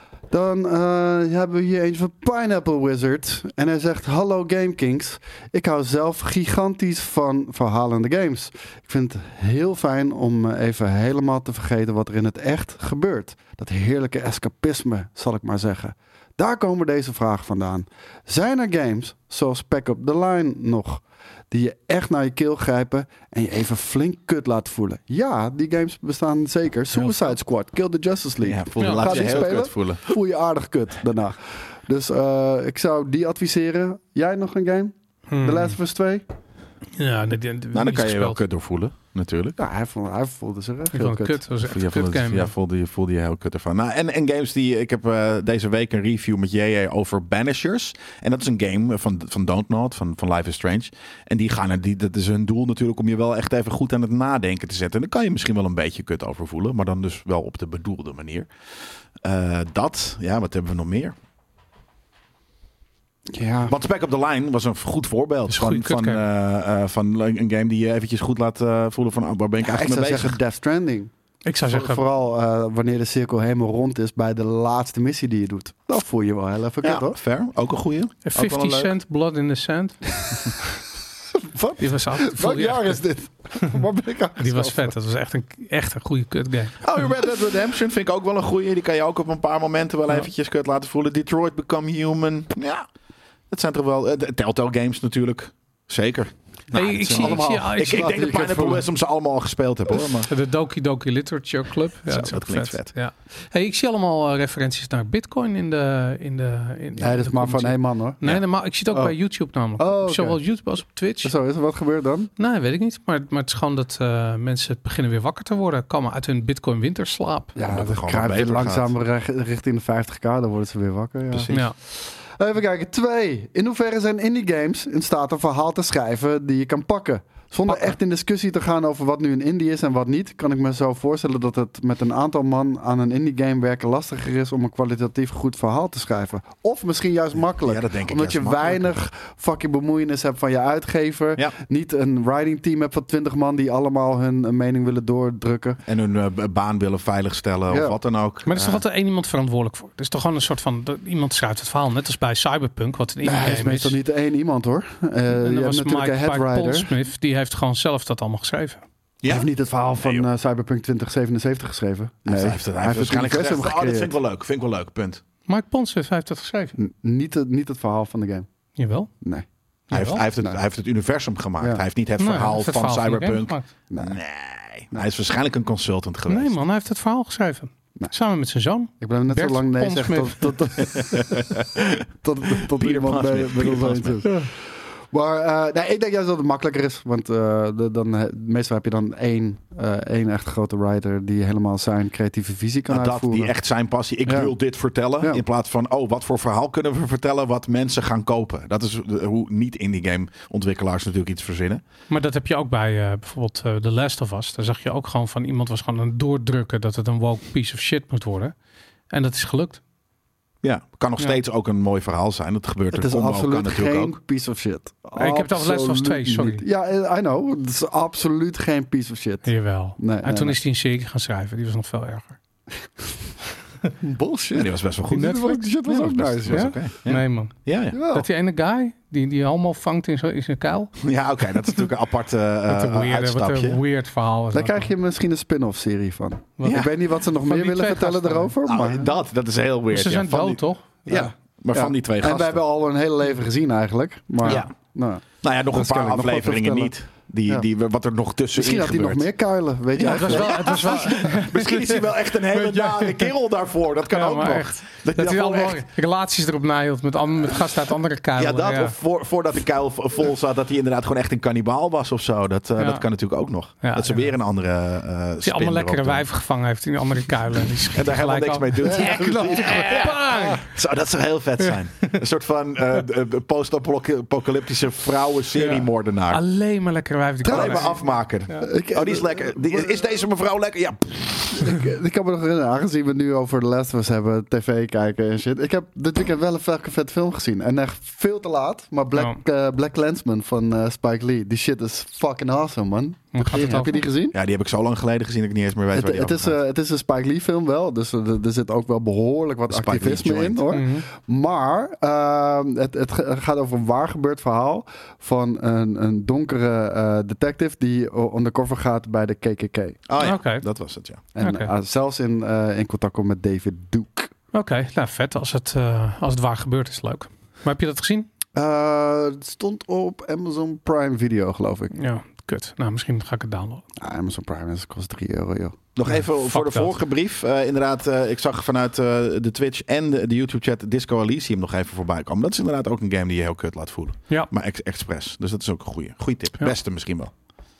Dan uh, hebben we hier eentje van Pineapple Wizard. En hij zegt: Hallo GameKings. Ik hou zelf gigantisch van verhalende games. Ik vind het heel fijn om even helemaal te vergeten wat er in het echt gebeurt. Dat heerlijke escapisme, zal ik maar zeggen. Daar komen deze vragen vandaan. Zijn er games, zoals Pack Up The Line nog, die je echt naar je keel grijpen en je even flink kut laten voelen? Ja, die games bestaan zeker. Suicide Squad, Kill the Justice League. Ja, voel, Ja. laat Ga je die heel spelen? kut voelen. Voel je aardig kut daarna. Dus uh, ik zou die adviseren. Jij nog een game? Hmm. The Last of Us twee? Ja, de, de, de, Nou, dan niet kan je je wel gespeeld. kut doorvoelen, natuurlijk. Ja, hij, vond, hij voelde zich echt Ik heel vond kut. het kut. Dat was echt Ja, een kut voelde, game. ja, voelde, je, voelde je heel kut ervan. Nou, en, en games die... Ik heb uh, deze week een review met J J over Banishers. En dat is een game van, van Dontnod, van, van Life is Strange. En die gaan er, die, dat is hun doel natuurlijk om je wel echt even goed aan het nadenken te zetten. En dan kan je misschien wel een beetje kut over voelen. Maar dan dus wel op de bedoelde manier. Uh, dat, ja, wat hebben we nog meer? Ja. Want Pack Up The Line was een goed voorbeeld is een van, goede van, kutgame. uh, uh, van een game die je eventjes goed laat uh, voelen van, oh, waar ben ik Ja, ik eigenlijk zou mee bezig? zeggen Death Stranding. Ik zou Voor- zeggen, Vooral uh, wanneer de cirkel helemaal rond is bij de laatste missie die je doet. Dan voel je wel heel even kut, Ja, hoor. fair. Ook een goeie. Ook wel fifty een leuk. Cent, Blood in the Sand. Wat? Die was, altijd, Welk die jaar echt- is dit? Waar ben ik aan Die was gestopt? vet. Dat was echt een, echt een goede kut game. Oh, Red Dead Redemption vind ik ook wel een goeie. Die kan je ook op een paar momenten wel Ja. eventjes kut laten voelen. Detroit Become Human. Ja, dat zijn toch wel... Uh, de Telltale Games natuurlijk. Zeker. Nou, Hey, het ik, zijn zie, ik, allemaal- zie, ik, ik zie ik denk dat je kut Pineapple voelen. Wisdom ze allemaal al gespeeld hebben, hoor. Maar... de Doki Doki Literature Club. Ja, Zo, dat, is dat ook klinkt vet. vet. Ja. Hey, ik zie allemaal uh, referenties naar Bitcoin in de... In de in, Nee, dat is de maar van commentary. één man, hoor. Nee, Ja. nee, maar ik zie het ook Oh. bij YouTube namelijk. Oh, oké. Zowel YouTube als op Twitch. Zo is het. Wat gebeurt dan? Nee, weet ik niet. Maar, maar het is gewoon dat uh, mensen beginnen weer wakker te worden. Komen uit hun Bitcoin winterslaap. Ja, Omdat het dan gewoon kruipt wat je beter langzaam rech- richting de vijftig k. Dan worden ze weer wakker. Ja. Precies. Ja. Even kijken. Twee. In hoeverre zijn indie games in staat een verhaal te schrijven die je kan pakken? Zonder pakken. echt in discussie te gaan over wat nu een indie is en wat niet, kan ik me zo voorstellen dat het met een aantal man aan een indie game werken lastiger is om een kwalitatief goed verhaal te schrijven. Of misschien juist makkelijk. Ja, dat denk ik Omdat je juist makkelijker. weinig fucking bemoeienis hebt van je uitgever. Ja. Niet een writing team hebt van twintig man die allemaal hun uh, mening willen doordrukken. En hun uh, baan willen veiligstellen Ja. of wat dan ook. Maar er is toch altijd één iemand verantwoordelijk voor? Er is toch gewoon een soort van... de- iemand schrijft het verhaal. Net als bij Cyberpunk, wat een Nee, indie het is game meestal is. niet één iemand hoor. Uh, je En hebt dan was natuurlijk Mike, een head Mike writer. Paulsmith, die heeft gewoon zelf dat allemaal geschreven. Hij heeft niet het verhaal van Nee, joh. uh, Cyberpunk twintig zevenenzeventig geschreven. Nee, Hij heeft het, hij heeft het waarschijnlijk universum gezegd, oh, dat vind ik gecreëerd. wel leuk. Vind ik wel leuk, punt. Mike Paulsmith heeft dat geschreven. N- niet, het, niet het verhaal van de game. Jawel. Nee. Hij heeft, Jawel. hij, heeft het, Nee. hij heeft het universum gemaakt. Ja. Hij heeft niet het Nee, hij verhaal heeft het van verhaal van de game Cyberpunk. gemaakt. nee. Hij is waarschijnlijk een consultant geweest. Nee man, hij heeft het verhaal geschreven. Nee. Samen met zijn zoon. Ik ben net Bert zo lang nee zeg Ponsmith. tot, tot, tot, tot, tot Peter iemand bij, Ponsmith, bij Peter ons eens Ponsmith. is. Maar uh, nee, ik denk juist dat het makkelijker is. Want uh, de, dan, uh, meestal heb je dan één, uh, één echt grote writer die helemaal zijn creatieve visie kan Nou, dat, uitvoeren. die echt zijn passie. Ik Ja. wil dit vertellen. Ja. In plaats van, oh, wat voor verhaal kunnen we vertellen wat mensen gaan kopen. Dat is de- hoe niet indie game ontwikkelaars natuurlijk iets verzinnen. Maar dat heb je ook bij uh, bijvoorbeeld uh, The Last of Us. Daar zag je ook gewoon van iemand was gewoon aan het doordrukken dat het een woke piece of shit moet worden. En dat is gelukt. Ja, kan nog Ja. steeds ook een mooi verhaal zijn. Dat gebeurt Het er is combo, absoluut kan natuurlijk geen ook. piece of shit. Nee, ik heb het over Last of Us twee, Absoluut sorry. niet. Ja, I know. Het is absoluut geen piece of shit. Jawel. Nee, en nee, toen nee. is hij een serie gaan schrijven. Die was nog veel erger. Bullshit. Ja, die was best wel goed. Die Netflix? Die shit was Ja, ook best- nice. was Ja? oké. Ja. Nee man. Ja, ja. Jawel. Dat die ene guy die, die allemaal vangt in zijn in zijn kuil. ja oké. Dat is natuurlijk een aparte uh, Wat een weird, wat uitstapje. een weird verhaal. is Daar dat krijg je misschien een spin-off serie van. Wat? Ja. Ik weet niet wat ze nog Van meer die willen twee vertellen gasten. erover. Nou, maar dat, dat is heel dan. weird. Ze ja. zijn Van dood die- toch? Ja, maar Ja. van die twee En gasten. we hebben al een hele leven gezien eigenlijk. Maar Ja. nou, Nou ja, nog Dat een paar kan ik nog wat afleveringen vertellen. niet. Die, Ja. die, wat er nog tussenin misschien had hij nog gebeurt. meer kuilen. Weet je Ja, het was eigenlijk? wel, het was wel Misschien is hij wel echt een hele nare kerel daarvoor. Dat kan Ja, ook maar nog. echt. Dat, dat hij hij daarvoor allemaal echt- relaties erop nahield met, an- met gasten uit andere Ja, kuilen. dat. Of voor, voordat de kuil v- vol zat, dat hij inderdaad gewoon echt een kannibaal was of zo. Dat, uh, Ja. dat kan natuurlijk ook nog. Ja, dat ze ja. weer een andere uh, Dat hij allemaal lekkere wijven gevangen heeft in andere kuilen. En, die En daar helemaal niks mee doet. Ja, klopt. Bang! Zo, dat zou heel vet zijn. Een soort van uh, post-apocalyptische vrouwen-seriemoordenaar. Alleen maar lekkere wijven. Die Alleen maar kuilen. afmaken. Ik- Oh, die is lekker. Die, is deze mevrouw lekker? Ja. ik, ik kan me nog herinneren, aangezien we nu over The Last of Us hebben, tv kijken en shit. Ik heb dit weekend wel een fucking vet film gezien. En echt veel te laat. Maar Black, eh, Black Klansman van eh, Spike Lee. Die shit is fucking awesome, man. Waar gaat het Heb je over? die gezien? Ja, die heb ik zo lang geleden gezien dat ik niet eens meer weet Het, waar die het, over is, gaat. eh, het is een Spike Lee film wel. Dus er, er zit ook wel behoorlijk wat Spike Lee activisme in, joint. hoor. Mhm. Maar ehm, het, het ge- gaat over een waar gebeurd verhaal van een, een donkere eh, detective die o- undercover gaat bij de K K K. Oh ja, Oké. dat was het, ja. En Oké. eh, zelfs in, eh, in contact komt met David Duke. Oké, nou vet. Als het, uh, als het waar gebeurt is leuk. Maar heb je dat gezien? Uh, het stond op Amazon Prime Video, geloof ik. Ja, kut. Nou, misschien ga ik het downloaden. Ah, Amazon Prime is, kost drie euro, joh. Nog Ja, even fuck voor de dat. vorige brief. Uh, inderdaad, uh, ik zag vanuit uh, de Twitch en de, de YouTube-chat Disco Elysium nog even voorbij komen. Dat is inderdaad ook een game die je heel kut laat voelen. Ja. Maar ex expres. Dus dat is ook een goede, goede tip. Ja. Beste misschien wel.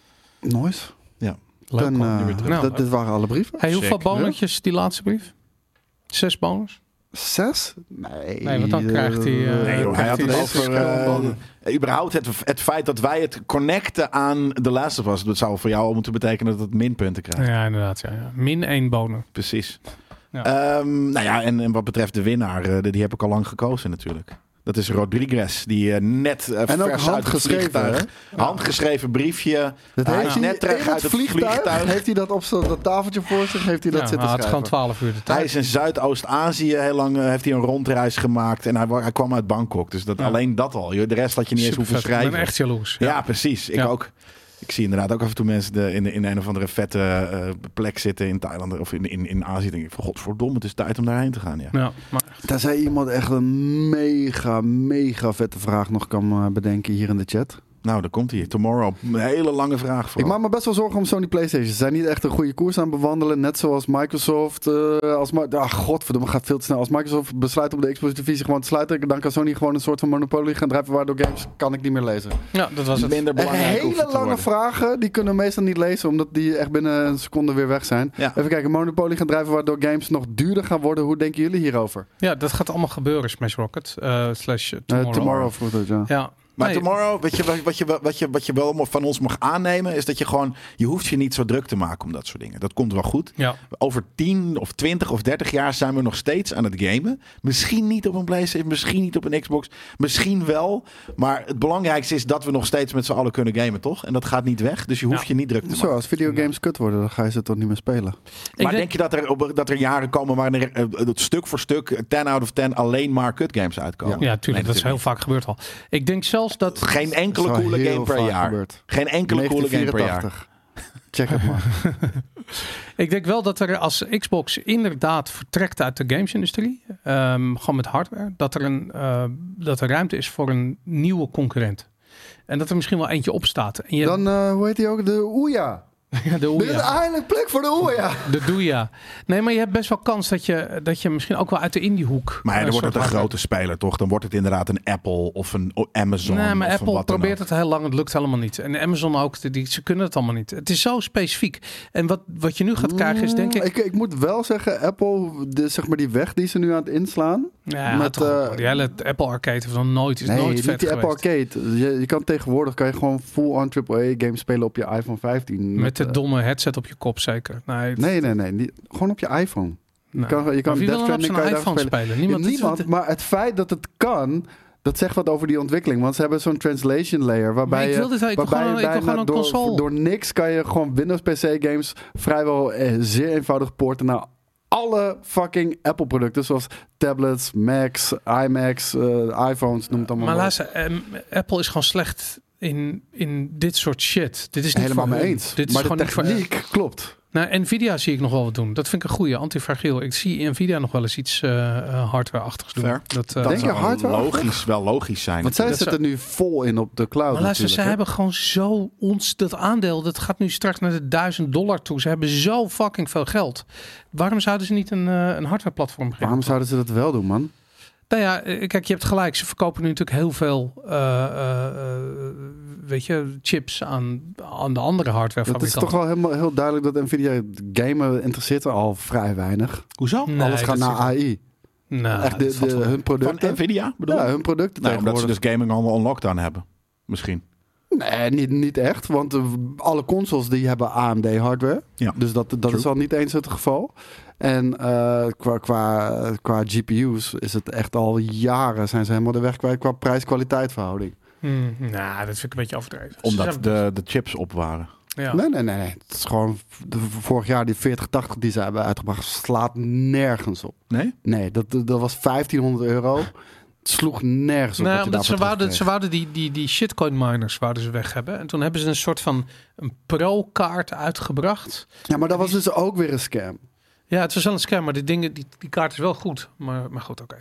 Nice. Ja. Leuk. Dan, hoor. uh, nu weer terug. Nou, dat, dit waren alle brieven. Hey, hoeveel Sick. bonusjes die laatste brief? Zes bonus? Zes? Nee. Nee, want dan krijgt hij, uh, Nee, joh, hij had het Deze over is uh, gewoon- überhaupt het, het feit dat wij het connecten aan The Last of Us. Dat zou voor jou al moeten betekenen dat het minpunten krijgt. Ja, inderdaad. Ja, ja. Min één bonus. Precies. Ja. Ehm, nou ja, en, en wat betreft de winnaar, uh, die heb ik al lang gekozen natuurlijk. Dat is Rodriguez, die uh, net uh, En ook vers uit het handgeschreven, vliegtuig. hè? Handgeschreven briefje. Dat Hij heeft is hij net terug in uit het vliegtuig. Heeft hij dat op zo'n dat tafeltje voor zich? Heeft hij dat Ja, zitten hij had schrijven? gewoon twaalf uur de tijd. Hij is in Zuidoost-Azië heel lang uh, heeft hij een rondreis gemaakt. En hij, wa- hij kwam uit Bangkok. Dus dat, Ja. alleen dat al. De rest had je niet eens hoeven Supervet. Ik schrijven. ben echt jaloers. Ja, precies. Ik Ja. ook. Ik zie inderdaad ook af en toe mensen de, in, in een of andere vette uh, plek zitten in Thailand of in, in, in Azië. Denk ik van godverdomme, het is tijd om daarheen te gaan. Ja. Ja, maar Daar zei iemand echt een mega, mega vette vraag nog kan uh, bedenken hier in de chat. Nou, daar komt hij. Tomorrow. Een hele lange vraag Ik vooral. maak me best wel zorgen om Sony PlayStation. Ze zijn niet echt een goede koers aan het bewandelen. Net zoals Microsoft. Uh, als Ma- ah, godverdomme, gaat veel te snel. Als Microsoft besluit om de Xbox-divisie gewoon te sluiten, dan kan Sony gewoon een soort van monopolie gaan drijven, waardoor games kan ik niet meer lezen. ja, dat was het. Minder En belangrijk hoeft hele het te lange worden. vragen, die kunnen we meestal niet lezen, omdat die echt binnen een seconde weer weg zijn. Ja. Even kijken, monopolie gaan drijven, waardoor games nog duurder gaan worden. Hoe denken jullie hierover? Ja, dat gaat allemaal gebeuren, Smash Rocket. Uh, slash Uh, Tomorrow. tomorrow vroeg het, ja. Ja, Maar Nee. tomorrow, weet je, wat, wat, je, wat, je, wat je wel van ons mag aannemen, is dat je gewoon, je hoeft je niet zo druk te maken om dat soort dingen. Dat komt wel goed. Ja. Over tien of twintig of dertig jaar zijn we nog steeds aan het gamen. Misschien niet op een PlayStation, misschien niet op een Xbox, misschien wel. Maar het belangrijkste is dat we nog steeds met z'n allen kunnen gamen, toch? En dat gaat niet weg, dus je hoeft Ja. je niet druk te maken. Zo, als videogames kut worden, dan ga je ze toch niet meer spelen. Ik Maar denk- denk je dat er, op- dat er jaren komen waarin er uh, stuk voor stuk tien out of tien alleen maar kutgames uitkomen? Ja, tuurlijk. Nee, dat is heel vaak gebeurd al. Ik denk zelfs dat... Geen enkele Dat is wel coole heel game per vaak jaar. gebeurd. Geen enkele coole game per jaar. negentien vierentachtig. Check het maar. Ik denk wel dat er als Xbox inderdaad vertrekt uit de gamesindustrie, um, gewoon met hardware, dat er, een, uh, dat er ruimte is voor een nieuwe concurrent. En dat er misschien wel eentje opstaat. En je Dan, uh, hoe heet die ook? De Ouya. Ja, de Dit is Ouya. eindelijk plek voor de Ouya. De Doeja. Nee, maar je hebt best wel kans dat je, dat je misschien ook wel uit de indiehoek... Maar ja, dan een wordt het soort een hardware- grote speler, toch? Dan wordt het inderdaad een Apple of een Amazon. Nee, maar of een Apple wat dan probeert ook. het heel lang. Het lukt helemaal niet. En Amazon ook. Die, ze kunnen het allemaal niet. Het is zo specifiek. En wat, wat je nu gaat krijgen is denk ik... ik... Ik moet wel zeggen, Apple, de, zeg maar die weg die ze nu aan het inslaan. Ja, met, toch, uh, die hele Apple Arcade heeft nog nooit, is nee, nooit niet vet die geweest. Apple Arcade. Je, je kan tegenwoordig kan je gewoon full-on triple A games spelen op je iPhone vijftien. Met de uh, domme headset op je kop zeker. Nee, het- Nee, nee, nee. Die, gewoon op je iPhone. Je nou. kan, je kan Maar wie Death wil dan op Stranding zijn kan je daar iPhone spelen. spelen? Niemand. Ja, niemand, maar het feit dat het kan, dat zegt wat over die ontwikkeling. Want ze hebben zo'n translation layer waarbij Maar ik je, wil dit- ik wil waarbij gewoon- je ik wil bijna gewoon een door, console. door niks kan je gewoon Windows P C games vrijwel eh, zeer eenvoudig porten naar alle fucking Apple producten. Zoals tablets, Macs, iMacs, uh, iPhones, noem het allemaal Maar maar. luister, em, Apple is gewoon slecht in, in dit soort shit. Dit is niet Helemaal voor mee hun. eens. Dit is maar gewoon de niet voor techniek klopt. Nou, Nvidia zie ik nog wel wat doen. Dat vind ik een goede, antifragiel. Ik zie Nvidia nog wel eens iets uh, uh, hardware-achtigs doen. Fair. Dat, uh, Dat Denk je zou hardware? logisch, wel logisch zijn. Want zij Dat zitten nu vol in op de cloud. maar luister, ze natuurlijk, hebben gewoon zo ons dat aandeel. Dat gaat nu straks naar de duizend dollar toe. Ze hebben zo fucking veel geld. Waarom zouden ze niet een, uh, een hardware-platform hè? beginnen? Waarom zouden ze dat wel doen, man? Nou ja, eh, kijk, je hebt gelijk. Ze verkopen nu natuurlijk heel veel, uh, uh, uh, weet je, chips aan, aan de andere Het is hardwarefabrikanten. toch wel helemaal heel duidelijk dat Nvidia gamen interesseert er al vrij weinig. Hoezo? Nee, Alles gaat dat naar is- A I. Nou, Echt de, dat valt de, wel. hun Van producten. Nvidia, bedoel je? Ja, hun producten Nou, omdat ze tegenwoordig. dus gaming allemaal on lockdown hebben. Misschien. Nee, niet, niet echt. Want uh, alle consoles die hebben A M D hardware. Ja. Dus dat, dat True. is al niet eens het geval. En uh, qua, qua, qua G P U's is het echt al jaren zijn ze helemaal de weg kwijt qua prijs-kwaliteit verhouding. Hmm, nou, dat vind ik een beetje overdreven. Ze Omdat zijn- de, de chips op waren. Ja. Nee, nee, nee, nee. Het is gewoon de, vorig jaar die veertig tachtig die ze hebben uitgebracht slaat nergens op. Nee? Nee, dat, dat was vijftienhonderd euro. Het sloeg nergens op. Nou, wat je omdat ze daarvoor wouden, ze terugkreeg. wouden die, die, die shitcoin miners wouden ze weg hebben. En toen hebben ze een soort van een pro-kaart uitgebracht. Ja, maar dat was dus ook weer een scam. Ja, het was wel een scam, maar die, dingen, die, die kaart is wel goed. Maar, maar goed, oké.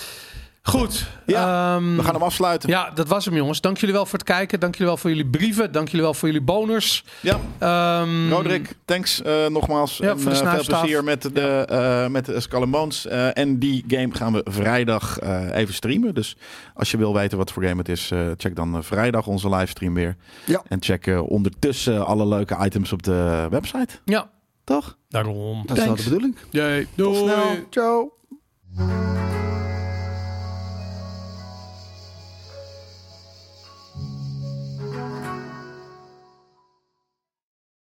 Goed. Ja, ehm, We gaan hem afsluiten. ja, dat was hem, jongens. Dank jullie wel voor het kijken. Dank jullie wel voor jullie brieven. Dank jullie wel voor jullie bonus. Ja. Ehm, Roderick, thanks uh, nogmaals. Ja, en, voor de uh, veel snuifstaaf. plezier met de, uh, met de Skull and Bones. Uh, en die game gaan we vrijdag uh, even streamen. Dus als je wil weten wat voor game het is, uh, check dan uh, vrijdag onze livestream weer. Ja. En check uh, ondertussen alle leuke items op de website. Ja, Toch? daarom. Dat is wel de Thanks. bedoeling. Jee, Tot doei. snel. Ciao.